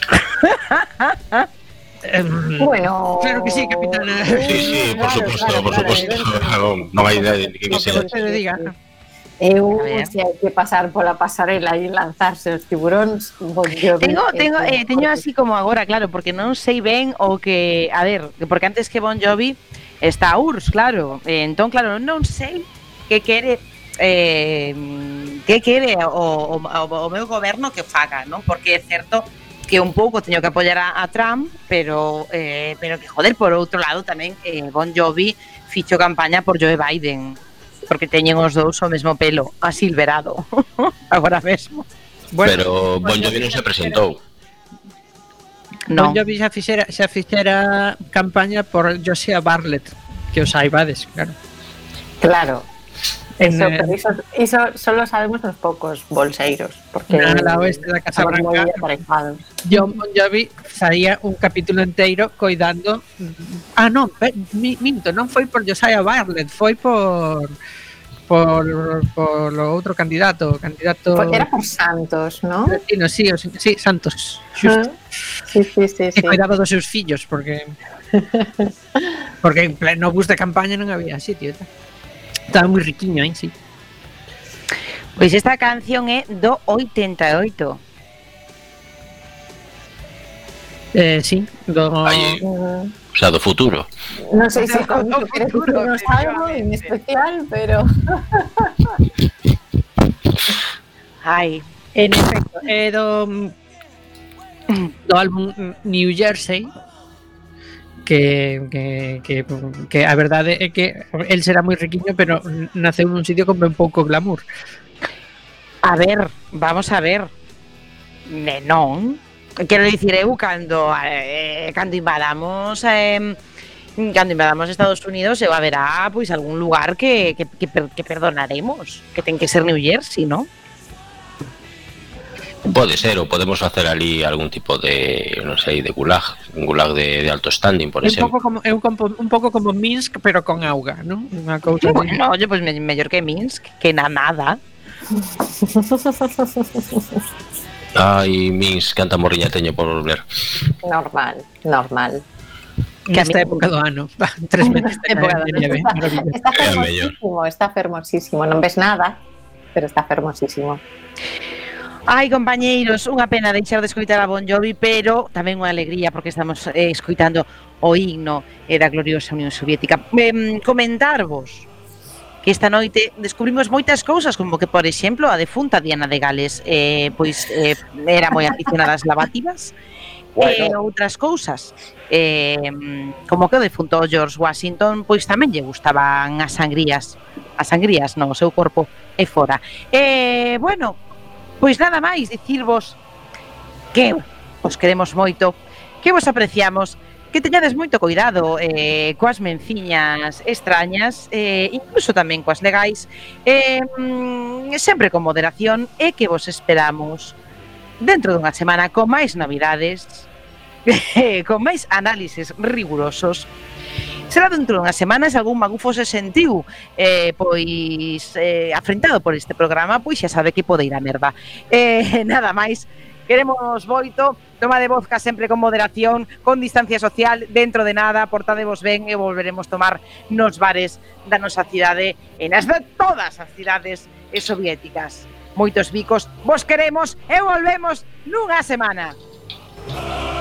Speaker 6: Bueno,
Speaker 5: claro que sí, capitana.
Speaker 9: Sí, sí, por
Speaker 6: claro,
Speaker 9: suposto,
Speaker 6: claro,
Speaker 9: por
Speaker 6: claro,
Speaker 9: suposto. Claro, non hai idea de que
Speaker 5: Lo que se le diga.
Speaker 6: Eu, se hai que pasar pola pasarela e lanzarse os tiburóns, Bon Jovi.
Speaker 3: Tengo, tengo, eh, teño así como agora, claro, porque non sei ben o que, a ver, porque antes que Bon Jovi está U R S S, claro. Eh, entón, claro, non sei que quere eh, que quere o, o, o meu goberno que faga, non? Porque é certo que un pouco teño que apoiar a, a Trump, pero eh, pero que, joder, por outro lado tamén eh, Bon Jovi fixo campaña por Joe Biden, porque teñen os dous o mesmo pelo, asilverado, agora mesmo.
Speaker 9: Bueno, pero Bon Jovi non se presentou.
Speaker 5: No. Bon Jovi xa fixera, xa fixera campaña por Josiah Bartlett, que os saibades, claro.
Speaker 6: Claro.
Speaker 5: En,
Speaker 6: Eso,
Speaker 5: eh,
Speaker 6: pero iso, iso solo sabemos uns poucos bolseiros, porque
Speaker 5: na la oeste da Casa Branca, John Bon Jovi saía un capítulo inteiro coidando. Ah, non, minto, non foi por Josiah Bartlett, foi por por por o outro candidato, candidato
Speaker 6: era por Santos, ¿no?
Speaker 5: Sí, no, sí, sí, Santos. Xusto.
Speaker 6: Uh, sí, sí, sí,
Speaker 5: sí. E coidaba dos seus fillos porque porque en pleno bus de campaña non había sitio. Estaba moi riquiño, hein, sí.
Speaker 3: Pois esta canción é do oitenta e oito.
Speaker 5: Eh, sí, do...
Speaker 9: Ay, o sea, do futuro.
Speaker 6: Non sei se con o futuro algo en especial, pero
Speaker 3: Ai,
Speaker 5: En efecto, é do do álbum New Jersey, que, que, que, que a verdade é que el será moi riquiño, pero naceu nun sitio con ben pouco glamour.
Speaker 3: a ver, vamos a ver. Ne, non. Quero dicir, eu cando eh, cando invadamos eh, cando invadamos Estados Unidos eu haberá pois algún lugar que, que, que, per, que perdonaremos, que ten que ser New Jersey, non?
Speaker 9: Pode ser, ou podemos facer ali algún tipo de, non sei, de gulag, un gulag de, de alto standing, por
Speaker 5: É un
Speaker 9: exemplo.
Speaker 5: pouco como é un, compo- un pouco como Minsk, pero con auga, ¿no? Unha cousa así.
Speaker 3: Bueno, oye, pues me, mellor que Minsk, que na nada.
Speaker 9: Ai, Minsk, canta morriña teño por volver.
Speaker 6: Normal, normal.
Speaker 5: Nesta época do ano. Va, tres meses de,
Speaker 3: Época do
Speaker 5: de nieve.
Speaker 6: Está,
Speaker 5: Maravilloso.
Speaker 6: está
Speaker 9: É a mellor.
Speaker 6: fermosísimo, está fermosísimo. Non ves nada, pero está fermosísimo.
Speaker 3: Ai, compañeiros, unha pena deixar de escoitar a Bon Jovi, pero tamén unha alegría porque estamos eh, escoitando o himno eh, da gloriosa Unión Soviética. Eh, comentarvos que esta noite descubrimos moitas cousas, como que, por exemplo, a defunta Diana de Gales eh, pois eh, era moi aficionada ás lavativas,
Speaker 7: Bueno.
Speaker 3: e outras cousas, eh, como que o defunto George Washington pois tamén lle gustaban as sangrías, as sangrías no seu corpo e fora. E, bueno, pois nada máis, dicirvos que vos queremos moito, que vos apreciamos, que teñades moito cuidado eh, coas menciñas extrañas, eh, incluso tamén coas legais, eh, mm, sempre con moderación, e que vos esperamos dentro dunha semana con máis novidades, con máis análises rigurosos. Será dentro dunhas semanas, algún magufo se sentiu eh, pois eh, afrentado por este programa, pois xa sabe que pode ir a merda. Eh, nada máis, queremos moito, toma de vodka sempre con moderación, con distancia social, dentro de nada, portadevos ben e volveremos tomar nos bares da nosa cidade e nas de todas as cidades soviéticas. Moitos bicos, vos queremos e volvemos nunha semana.